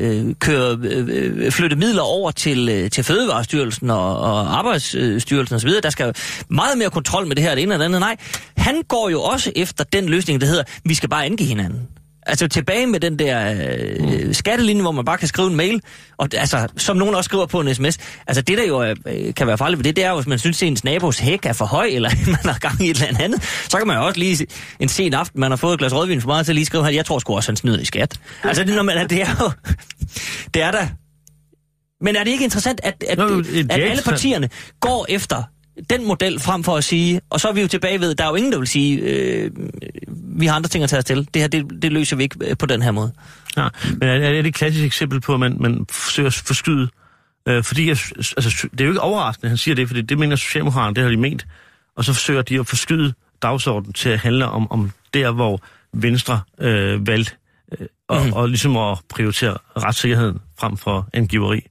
flytte midler over til Fødevarestyrelsen og Arbejdsstyrelsen osv. Der skal meget mere kontrol med det her, det ene og det andet. Nej, han går jo også efter den løsning, der hedder, vi skal bare angive hinanden. Altså tilbage med den der skattelinje, hvor man bare kan skrive en mail, og altså, som nogen også skriver på en sms. Altså det der jo kan være farligt ved det er jo, hvis man synes, at ens nabos hæk er for høj, eller man har gang i et eller andet, så kan man jo også lige en sen aften, man har fået et glas rødvin for meget til at lige skrive her, jeg tror sgu også, han snyder i skat. Altså det er jo, det er der. Men er det ikke interessant, at alle partierne går efter den model frem for at sige, og så er vi jo tilbage ved, der er jo ingen, der vil sige, vi har andre ting at tage os til. Det her, det løser vi ikke på den her måde. Ja, men er det et klassisk eksempel på, at man forsøger at forskyde? Fordi altså, det er jo ikke overraskende, han siger det, for det mener Socialdemokraterne, det har de ment. Og så forsøger de at forskyde dagsordenen til at handle om der, hvor Venstre valgte og ligesom at prioritere retssikkerheden frem for angiveri.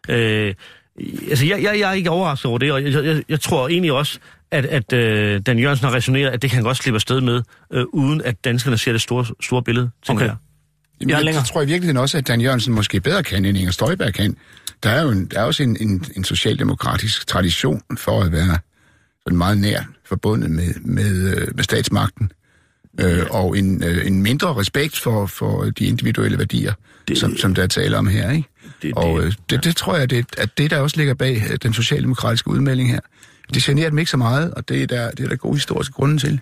Altså, jeg er ikke overrasket over det, og jeg tror egentlig også, at Dan Jørgensen har resoneret, at det kan godt slippe afsted med, uden at danskerne ser det store billede. Okay. Jeg tror i virkeligheden også, at Dan Jørgensen måske bedre kan, end Inger Støjberg kan. Der er også en socialdemokratisk tradition for at være sådan meget nær forbundet med statsmagten, og en mindre respekt for de individuelle værdier, som der taler om her, ikke? Det tror jeg, at det der også ligger bag den socialdemokratiske udmelding her. Det generer dem ikke så meget, og det er der gode historiske grunde til.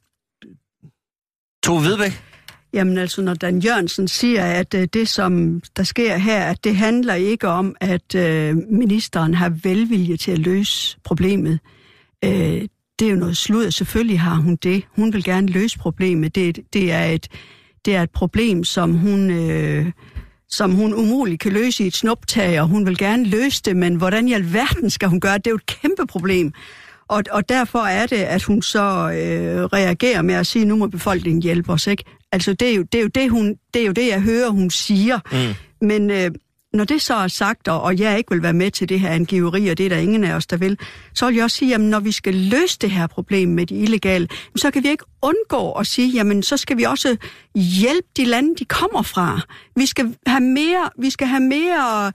Tove Vedbæk? Jamen altså, når Dan Jørgensen siger, at det, som der sker her, at det handler ikke om, at ministeren har velvilje til at løse problemet. Det er jo noget sludder. Selvfølgelig har hun det. Hun vil gerne løse problemet. Det er et problem, som hun umuligt kan løse i et snuptag, og hun vil gerne løse det, men hvordan i alverden skal hun gøre det? Det er jo et kæmpe problem. Og derfor er det, at hun så reagerer med at sige, nu må befolkningen hjælpe os, ikke? Altså, det er jo det, jeg hører, hun siger. Men når det så er sagt, og jeg ikke vil være med til det her angiveri, og det er der ingen af os, der vil, så vil jeg også sige, at når vi skal løse det her problem med de illegale, så kan vi ikke undgå at sige, jamen så skal vi også hjælpe de lande, de kommer fra. Vi skal have mere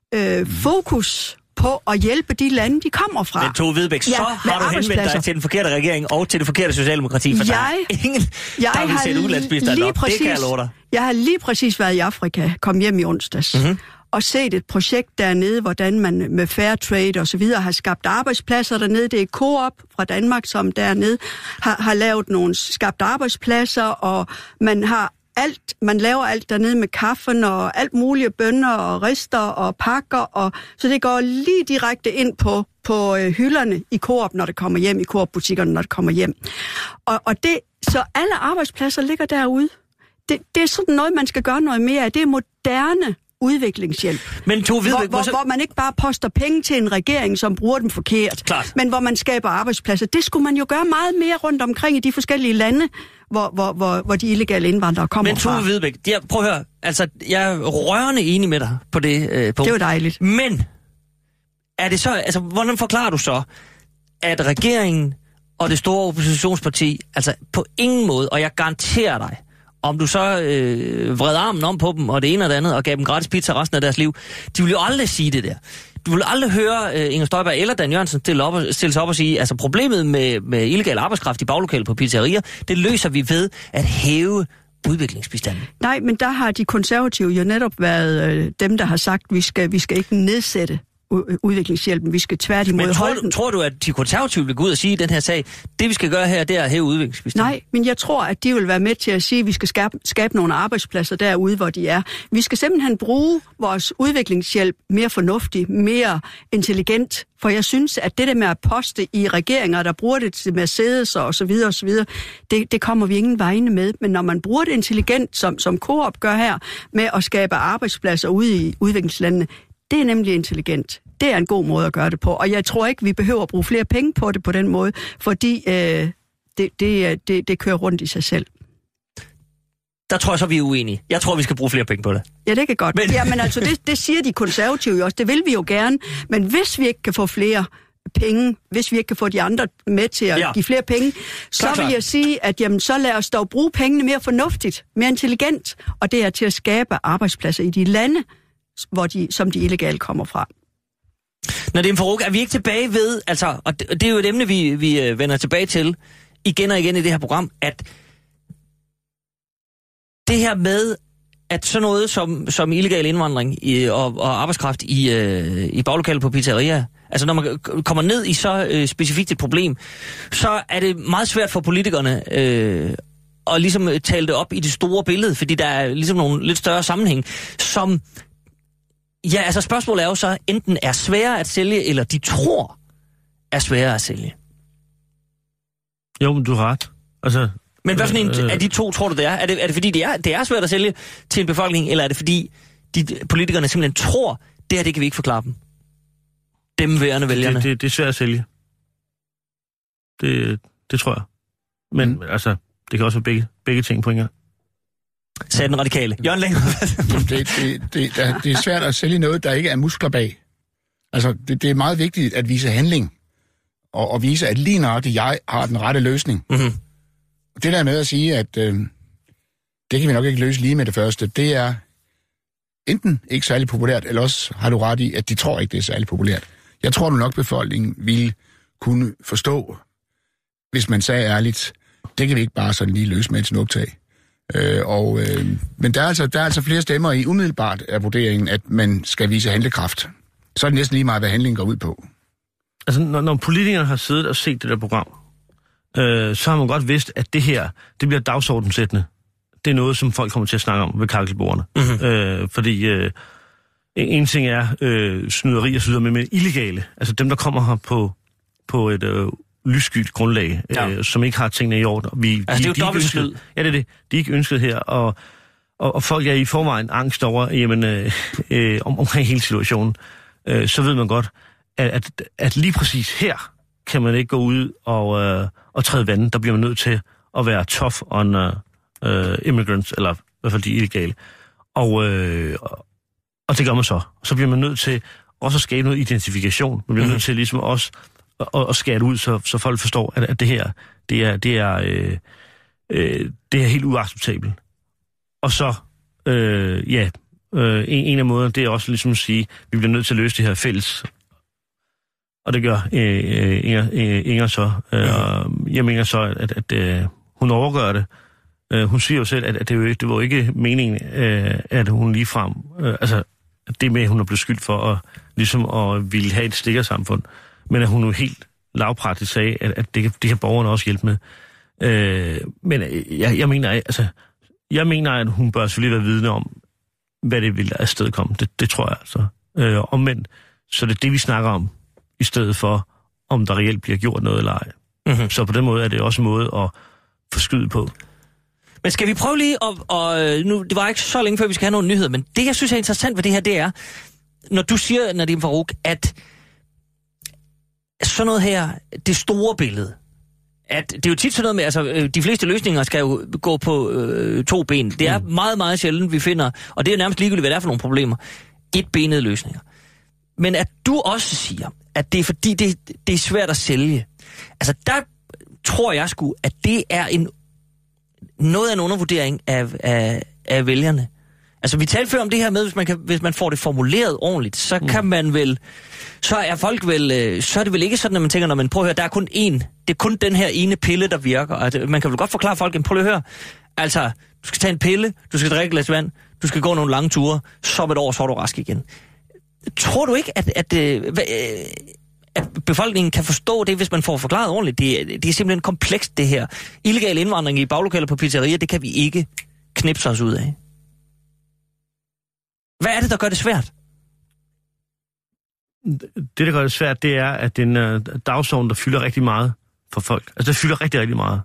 fokus på at hjælpe de lande, de kommer fra. Men Tove Vedbæk, så har du henvendt dig til den forkerte regering og til det forkerte socialdemokrati, for der vil sætte udlandsbistand op. Det kan jeg love dig. Jeg har lige præcis været i Afrika, kom hjem i onsdags, og set et projekt dernede, hvordan man med fair trade og så videre har skabt arbejdspladser dernede. Det er Coop fra Danmark, som dernede har lavet nogle skabt arbejdspladser, og man laver alt dernede med kaffen og alt mulige bønner og rister og pakker, og så det går lige direkte ind på hylderne i Coop, når det kommer hjem, i Coop-butikkerne, når det kommer hjem. Og det, så alle arbejdspladser ligger derude. Det er sådan noget, man skal gøre noget mere af. Det er moderne udviklingshjælp. Men hvor man ikke bare poster penge til en regering, som bruger dem forkert, klart, men hvor man skaber arbejdspladser. Det skulle man jo gøre meget mere rundt omkring i de forskellige lande, hvor de illegale indvandrere kommer fra. Men Tove Vedbæk, prøv at høre, altså, jeg er rørende enig med dig på det punkt. Det var dejligt. Men er det så, altså, hvordan forklarer du så, at regeringen og det store oppositionsparti, altså på ingen måde, og jeg garanterer dig, om du så vred armen om på dem, og det ene og det andet, og gav dem gratis pizza resten af deres liv, de vil jo aldrig sige det der. Du vil aldrig høre Inger Støjberg eller Dan Jørgensen stille sig op og sige, altså problemet med illegal arbejdskraft i baglokalet på pizzerier, det løser vi ved at hæve udviklingsbistanden. Nej, men der har de konservative jo netop været dem, der har sagt, vi skal ikke nedsætte udviklingshjælpen. Vi skal tværtimod holde den. Tror du, at de konservative vil gå ud og sige i den her sag, det vi skal gøre her, det er at hæve udviklingsbistanden? Nej, men jeg tror, at de vil være med til at sige, at vi skal skabe nogle arbejdspladser derude, hvor de er. Vi skal simpelthen bruge vores udviklingshjælp mere fornuftigt, mere intelligent, for jeg synes, at det der med at poste i regeringer, der bruger det til Mercedes og så videre, det kommer vi ingen vegne med. Men når man bruger det intelligent, som Coop gør her, med at skabe arbejdspladser ude i udviklingslandene, det er nemlig intelligent. Det er en god måde at gøre det på. Og jeg tror ikke, vi behøver at bruge flere penge på det på den måde, fordi det kører rundt i sig selv. Der tror jeg så, vi er uenige. Jeg tror, vi skal bruge flere penge på det. Ja, det kan godt. Men altså, det siger de konservative jo også. Det vil vi jo gerne. Men hvis vi ikke kan få flere penge, hvis vi ikke kan få de andre med til at give flere penge, så vil jeg sige, at jamen, så lad os dog bruge pengene mere fornuftigt, mere intelligent, og det er til at skabe arbejdspladser i de lande, som de illegale kommer fra. Nadim Farooq, er vi ikke tilbage ved, altså, og det er jo et emne, vi vender tilbage til igen og igen i det her program, at det her med, at sådan noget som illegal indvandring og arbejdskraft i baglokalet på pizzeria, altså når man kommer ned i så specifikt et problem, så er det meget svært for politikerne at ligesom tale det op i det store billede, fordi der er ligesom nogle lidt større sammenhæng, som ja, altså spørgsmålet er jo så, enten er sværere at sælge, eller de tror er sværere at sælge. Jo, men du har ret. Altså, men hvad for en af de to tror du, det er? Er det fordi, det er svært at sælge til en befolkning, eller er det fordi, politikerne simpelthen tror, det kan vi ikke forklare dem? Dem værende vælgerne. Det er svært at sælge. Det tror jeg. Men altså, det kan også være begge ting på en gang. Sagde den radikale. Jørgen Længe. Det er svært at sælge noget, der ikke er muskler bag. Altså, det er meget vigtigt at vise handling, og vise, at lige nøjagtigt jeg har den rette løsning. Mm-hmm. Det der med at sige, at det kan vi nok ikke løse lige med det første, det er enten ikke særlig populært, eller også har du ret i, at de tror ikke, det er særlig populært. Jeg tror nok, befolkningen ville kunne forstå, hvis man sagde ærligt, det kan vi ikke bare sådan lige løse med et snuptag. Men der er altså flere stemmer i umiddelbart af vurderingen, at man skal vise handlekraft. Så er det næsten lige meget, hvad handlingen går ud på. Altså, når politikerne har siddet og set det der program, så har man godt vidst, at det her, det bliver dagsordensættende. Det er noget, som folk kommer til at snakke om ved kakkelbordene. Mm-hmm. Fordi en ting er snyderi og så videre med illegale. Altså dem, der kommer her på et lysskylt grundlag, som ikke har tingene i orden. Det er jo dobbelt snyd. Ja, det er det. De er ikke ønsket her, og folk er i forvejen angst over, omkring hele situationen. Så ved man godt, at lige præcis her kan man ikke gå ud og træde vandet. Der bliver man nødt til at være tough on immigrants, eller i hvert fald de illegale. Og det gør man så. Så bliver man nødt til også at skabe noget identifikation. Man bliver nødt til ligesom også at skære det ud, så folk forstår, at det her, det er helt uacceptabelt. Og så, en af måderne, det er også ligesom at sige, at vi bliver nødt til at løse det her fælles. Og det gør Inger så. Jeg mener så, at hun overgør det. Hun siger jo selv, at det var ikke meningen, at hun ligefrem... det med, at hun er blevet skyldt for at ville have et stikkersamfund. Men at hun jo helt lavpraktisk sagde, at det kan borgerne også hjælpe med. Men jeg mener, at hun bør selvfølgelig være vidne om, hvad det vil afstedkomme. Det tror jeg altså. Omvendt, så det er det, vi snakker om, i stedet for, om der reelt bliver gjort noget eller ej. Mm-hmm. Så på den måde er det også en måde at forskyde på. Men skal vi prøve lige nu, det var ikke så længe før, vi skal have nogle nyheder, men det, jeg synes er interessant ved det her, det er, når du siger, Nadeem Farooq, at sådan noget her, det store billede, at det er jo tit sådan noget med, altså de fleste løsninger skal jo gå på 2 ben. Det er meget, meget sjældent, vi finder, og det er nærmest ligegyldigt, hvad det er for nogle problemer, etbenede løsninger. Men at du også siger, at det er fordi, det er svært at sælge. Altså der tror jeg sgu, at det er noget af en undervurdering af vælgerne. Altså vi talte før om det her med, hvis man får det formuleret ordentligt, så kan man vel, så er det vel ikke sådan, at man tænker, når man prøver at høre, der er kun det er kun den her ene pille, der virker. Altså, man kan vel godt forklare folk, prøv at høre, altså, du skal tage en pille, du skal drikke et glas vand, du skal gå nogle lange ture, så om et år, så er du rask igen. Tror du ikke, at befolkningen kan forstå det, hvis man får forklaret ordentligt? Det er simpelthen komplekst, det her. Illegal indvandring i baglokaler på pizzerier, det kan vi ikke knipse os ud af. Hvad er det, der gør det svært? Det, der gør det svært, det er, at det er en dagsorden, der fylder rigtig meget for folk. Altså, det fylder rigtig, rigtig meget.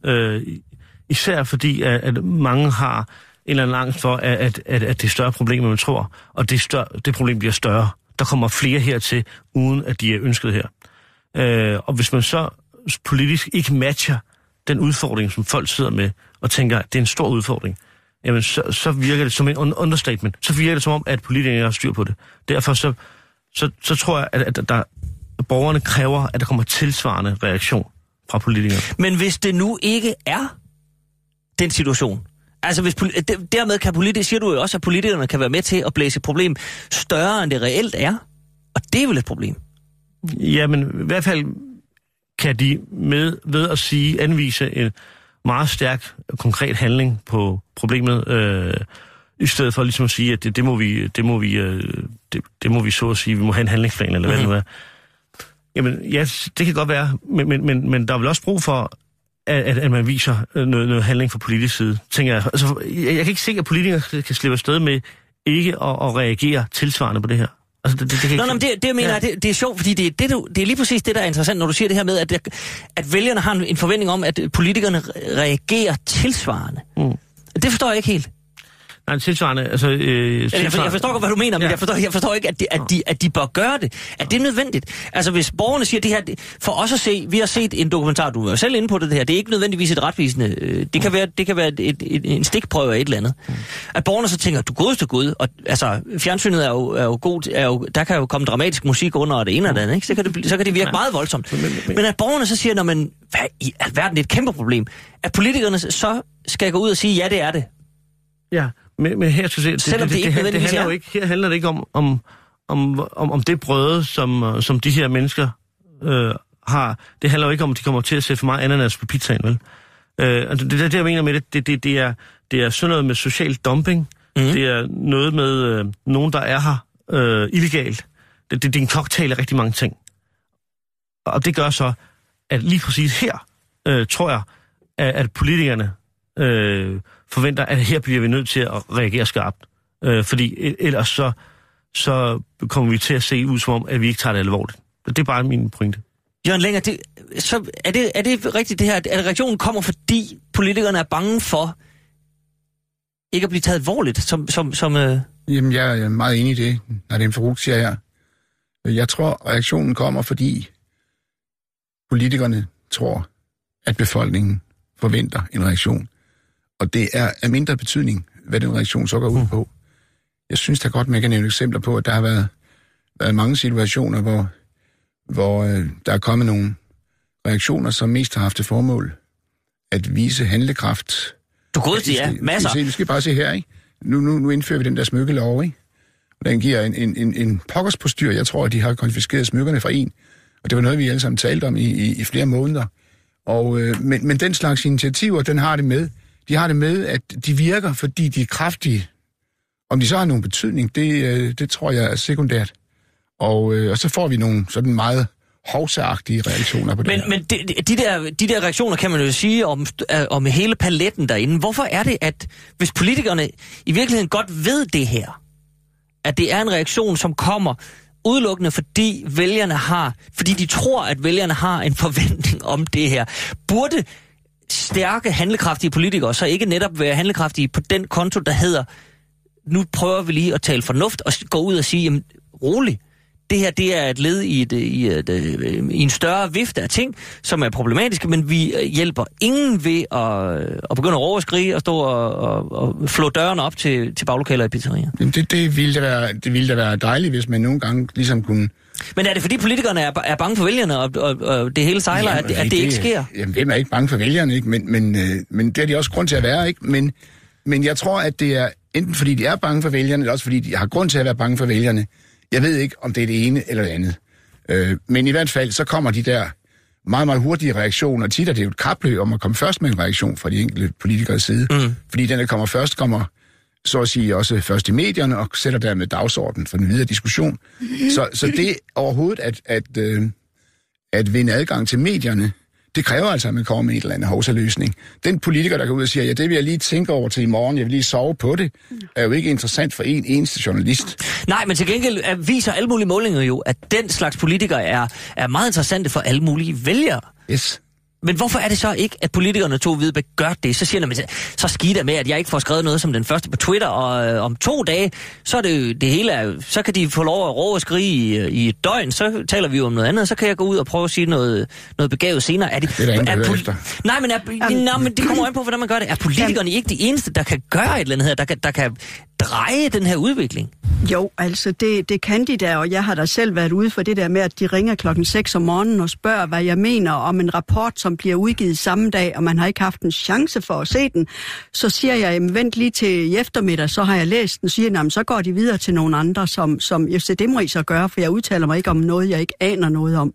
Især fordi, at mange har en eller anden angst for, at det er større problemer, man tror. Og det problem bliver større. Der kommer flere hertil, uden at de er ønsket her. Og hvis man så politisk ikke matcher den udfordring, som folk sidder med, og tænker, at det er en stor udfordring, jamen så virker det som en understatement. Så virker det som om, at politikerne har styr på det. Derfor så tror jeg, at borgerne kræver, at der kommer tilsvarende reaktion fra politikere. Men hvis det nu ikke er den situation, altså dermed kan siger du jo også, at politikerne kan være med til at blæse et problem større, end det reelt er. Og det er vel et problem? Jamen, i hvert fald kan de ved at anvise en meget stærk, konkret handling på problemet, i stedet for ligesom at sige, at det må vi så at sige, vi må have en handlingsplan, eller hvad det nu er. Jamen, ja, det kan godt være, men der er vel også brug for, at man viser noget handling fra politisk side, tænker jeg. Altså, jeg kan ikke se, at politikere kan slippe afsted med ikke at reagere tilsvarende på det her. Altså, det mener jeg, det er sjovt, fordi det er lige præcis det, der er interessant, når du siger det her med, at vælgerne har en forventning om, at politikerne reagerer tilsvarende. Det forstår jeg ikke helt. Nej, tilsvarende, altså... Jeg forstår godt, hvad du mener, men jeg forstår ikke, at de bør gøre det. At det er nødvendigt. Altså, hvis borgerne siger det her... For os at se, vi har set en dokumentar, du var selv inde på det her, det er ikke nødvendigvis et retvisende... Det kan være en stikprøve af et eller andet. At borgerne så tænker, du godeste Gud, og altså, fjernsynet er jo god, der kan jo komme dramatisk musik under det ene og det andet, ikke? Så kan det virke meget voldsomt. Men at borgerne så siger, hvad i alverden, det er et kæmpe problem. At politikerne så skal gå ud og sige, ja, det er det. Ja, men her skal se, det handler jo ikke. Her handler det ikke om det brøde, som de her mennesker har. Det handler jo ikke om, at de kommer til at sætte for meget ananas på pizzaen, vel? Det er det, jeg mener med det. Det er sådan noget med social dumping. Det er noget med nogen, der er her illegalt. Det er en cocktail af rigtig mange ting. Og det gør så, at lige præcis her, tror jeg, at politikerne forventer, at her bliver vi nødt til at reagere skarpt. Fordi ellers så kommer vi til at se ud som om, at vi ikke tager det alvorligt. Det er bare min pointe. Jørgen Lenger, så er det rigtigt det her, at reaktionen kommer, fordi politikerne er bange for ikke at blive taget alvorligt? Jamen, jeg er meget enig i det, når det er en Farooq siger her. Jeg tror, reaktionen kommer, fordi politikerne tror, at befolkningen forventer en reaktion. Og det er af mindre betydning, hvad den reaktion så går ud på. Jeg synes da godt, man kan nævne eksempler på, at der har været mange situationer, hvor der er kommet nogle reaktioner, som mest har haft til formål at vise handlekraft. Du kunne sige, ja, masser. Vi skal bare se her, ikke? Nu indfører vi den der smykkelov, ikke? Og den giver en pokkerspostyr. Jeg tror, at de har konfiskeret smykkerne fra en. Og det var noget, vi alle sammen talte om i flere måneder. Men den slags initiativer, de har det med, at de virker, fordi de er kraftige. Om de så har nogen betydning, det tror jeg er sekundært. Og så får vi nogle sådan meget hovsaagtige reaktioner på det. Men de der reaktioner kan man jo sige om hele paletten derinde. Hvorfor er det, at hvis politikerne i virkeligheden godt ved det her, at det er en reaktion, som kommer udelukkende fordi de tror, at vælgerne har en forventning om det her, burde stærke, handlekraftige politikere så ikke netop være handlekraftige på den konto, der hedder, nu prøver vi lige at tale fornuft og gå ud og sige, jamen, rolig. Det her, det er et led i en større vifte af ting, som er problematiske, men vi hjælper ingen ved at begynde at råbe og skrige og stå og flå dørene op til baglokaler i pizzerier. Det ville da være dejligt, hvis man nogle gange ligesom kunne... Men er det fordi politikerne er bange for vælgerne, og det hele sejler, at det ikke sker? Jamen, hvem er ikke bange for vælgerne, ikke? Men det er de også grund til at være, ikke? Men jeg tror, at det er enten fordi de er bange for vælgerne, eller også fordi de har grund til at være bange for vælgerne. Jeg ved ikke, om det er det ene eller det andet. Men i hvert fald, så kommer de der meget, meget hurtige reaktioner. Tit er det jo et kapløb om at komme først med en reaktion fra de enkelte politikers side. Fordi den, der kommer først, kommer så at sige også først i medierne og sætter dermed dagsordenen for den videre diskussion. Så det overhovedet at vinde adgang til medierne, det kræver altså, at man kommer med et eller andet hovsaløsning. Den politiker, der går ud og siger, ja, det vil jeg lige tænke over til i morgen, jeg vil lige sove på det, er jo ikke interessant for en eneste journalist. Nej, men til gengæld viser alle mulige målinger jo, at den slags politikere er meget interessante for alle mulige vælgere. Yes. Men hvorfor er det så ikke, at politikerne Tove Hvidebæk gør det? Så siger de, så skidt det med, at jeg ikke får skrevet noget som den første på Twitter, og om 2 dage, så er det hele, så kan de få lov at råbe og skrige i et døgn, så taler vi jo om noget andet, så kan jeg gå ud og prøve at sige noget begavet senere. Det er der ingen, der hører efter. Nej, men det kommer an på, hvordan man gør det. Er politikerne ikke de eneste, der kan gøre et eller andet her, der kan dreje den her udvikling? Jo, altså det kan de der, og jeg har da selv været ude for det der med, at de ringer 6:00 om morgenen og spørger, hvad jeg mener om en rapport, som bliver udgivet samme dag, og man har ikke haft en chance for at se den. Så siger jeg, jamen, vent lige til i eftermiddag, så har jeg læst den, siger, jamen, så går de videre til nogle andre, som det må I så gøre, for jeg udtaler mig ikke om noget, jeg ikke aner noget om.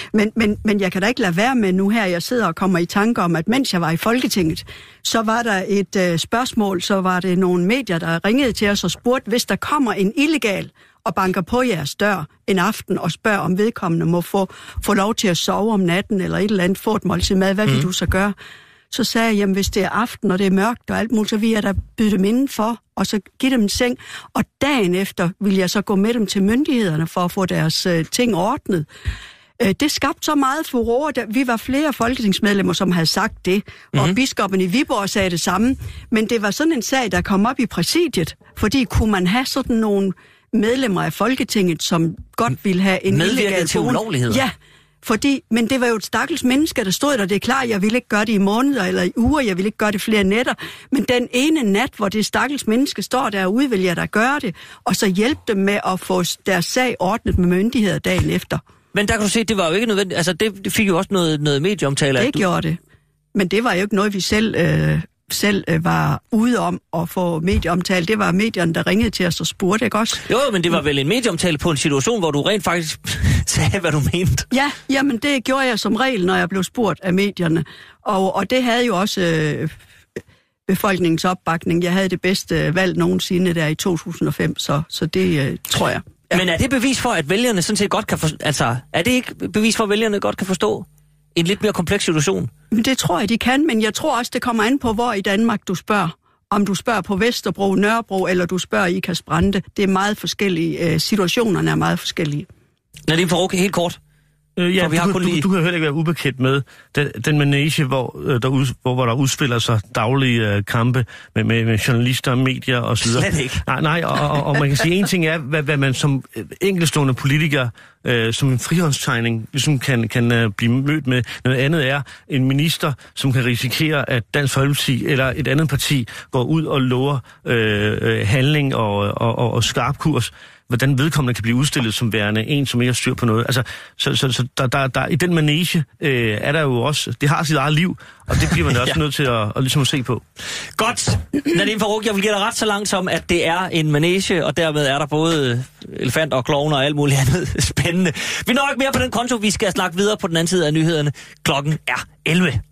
Men jeg kan da ikke lade være med nu her, jeg sidder og kommer i tanke om, at mens jeg var i Folketinget, så var der et spørgsmål, så var det nogle medier, der ringede til os og spurgte, hvis der kommer en illegal og banker på jeres dør en aften og spørger, om vedkommende må få lov til at sove om natten eller et eller andet, få et måltid mad, hvad vil du så gøre? Så sagde jeg, jamen hvis det er aften, og det er mørkt og alt muligt, så vil jeg da byde dem indenfor, og så give dem en seng. Og dagen efter vil jeg så gå med dem til myndighederne for at få deres ting ordnet. Det skabte så meget furore. Vi var flere folketingsmedlemmer, som havde sagt det, og biskoppen i Viborg sagde det samme. Men det var sådan en sag, der kom op i præsidiet, fordi kunne man have sådan nogle medlemmer af Folketinget, som godt ville have en illegal til ulovligheder? Ja, men det var jo et stakkels menneske, der stod der. Det er klart, jeg ville ikke gøre det i måneder eller i uger, jeg ville ikke gøre det flere nætter. Men den ene nat, hvor det stakkels menneske står derude, vil jeg da gøre det, og så hjælpe dem med at få deres sag ordnet med myndigheder dagen efter. Men der kan du se, det var jo ikke nødvendigt. Altså, det fik jo også noget medieomtale. Det gjorde det. Men det var jo ikke noget, vi selv var ude om at få medieomtale. Det var medierne, der ringede til os og spurgte, ikke også? Jo, men det var vel en medieomtale på en situation, hvor du rent faktisk sagde, hvad du mente. Ja, jamen det gjorde jeg som regel, når jeg blev spurgt af medierne. Og det havde jo også befolkningens opbakning. Jeg havde det bedste valg nogensinde der i 2005, så det tror jeg. Ja. Men er det bevis for, at vælgerne sådan set godt kan forstå, altså, er det ikke bevis for, at vælgerne godt kan forstå en lidt mere kompleks situation? Det tror jeg, de kan, men jeg tror også, det kommer an på, hvor i Danmark du spørger. Om du spørger på Vesterbro, Nørrebro, eller du spørger i Ikast-Brande. Det er meget forskellige. Situationerne er meget forskellige. Nadine Farooq, helt kort. Ja, du kan heller ikke være ubekendt med den manege, hvor der udspiller sig daglige kampe med journalister, medier og så videre. Slet ikke. Nej, og man kan sige, en ting er, hvad man som enkeltstående politiker, som en frihåndstegning, ligesom kan blive mødt med. Noget andet er en minister, som kan risikere, at Dansk Folkeparti eller et andet parti går ud og lover handling og skarp kurs, hvordan vedkommende kan blive udstillet som værende en, som ikke har styr på noget. Altså, så der i den manege er der jo også, det har sit eget liv, og det bliver man også nødt til at ligesom at se på. Godt. Nadeem Farooq, jeg vil give dig ret så langt som, at det er en manege, og dermed er der både elefanter og klovner og alt muligt andet spændende. Vi når ikke mere på den konto, vi skal snakke videre på den anden side af nyhederne. Klokken er 11.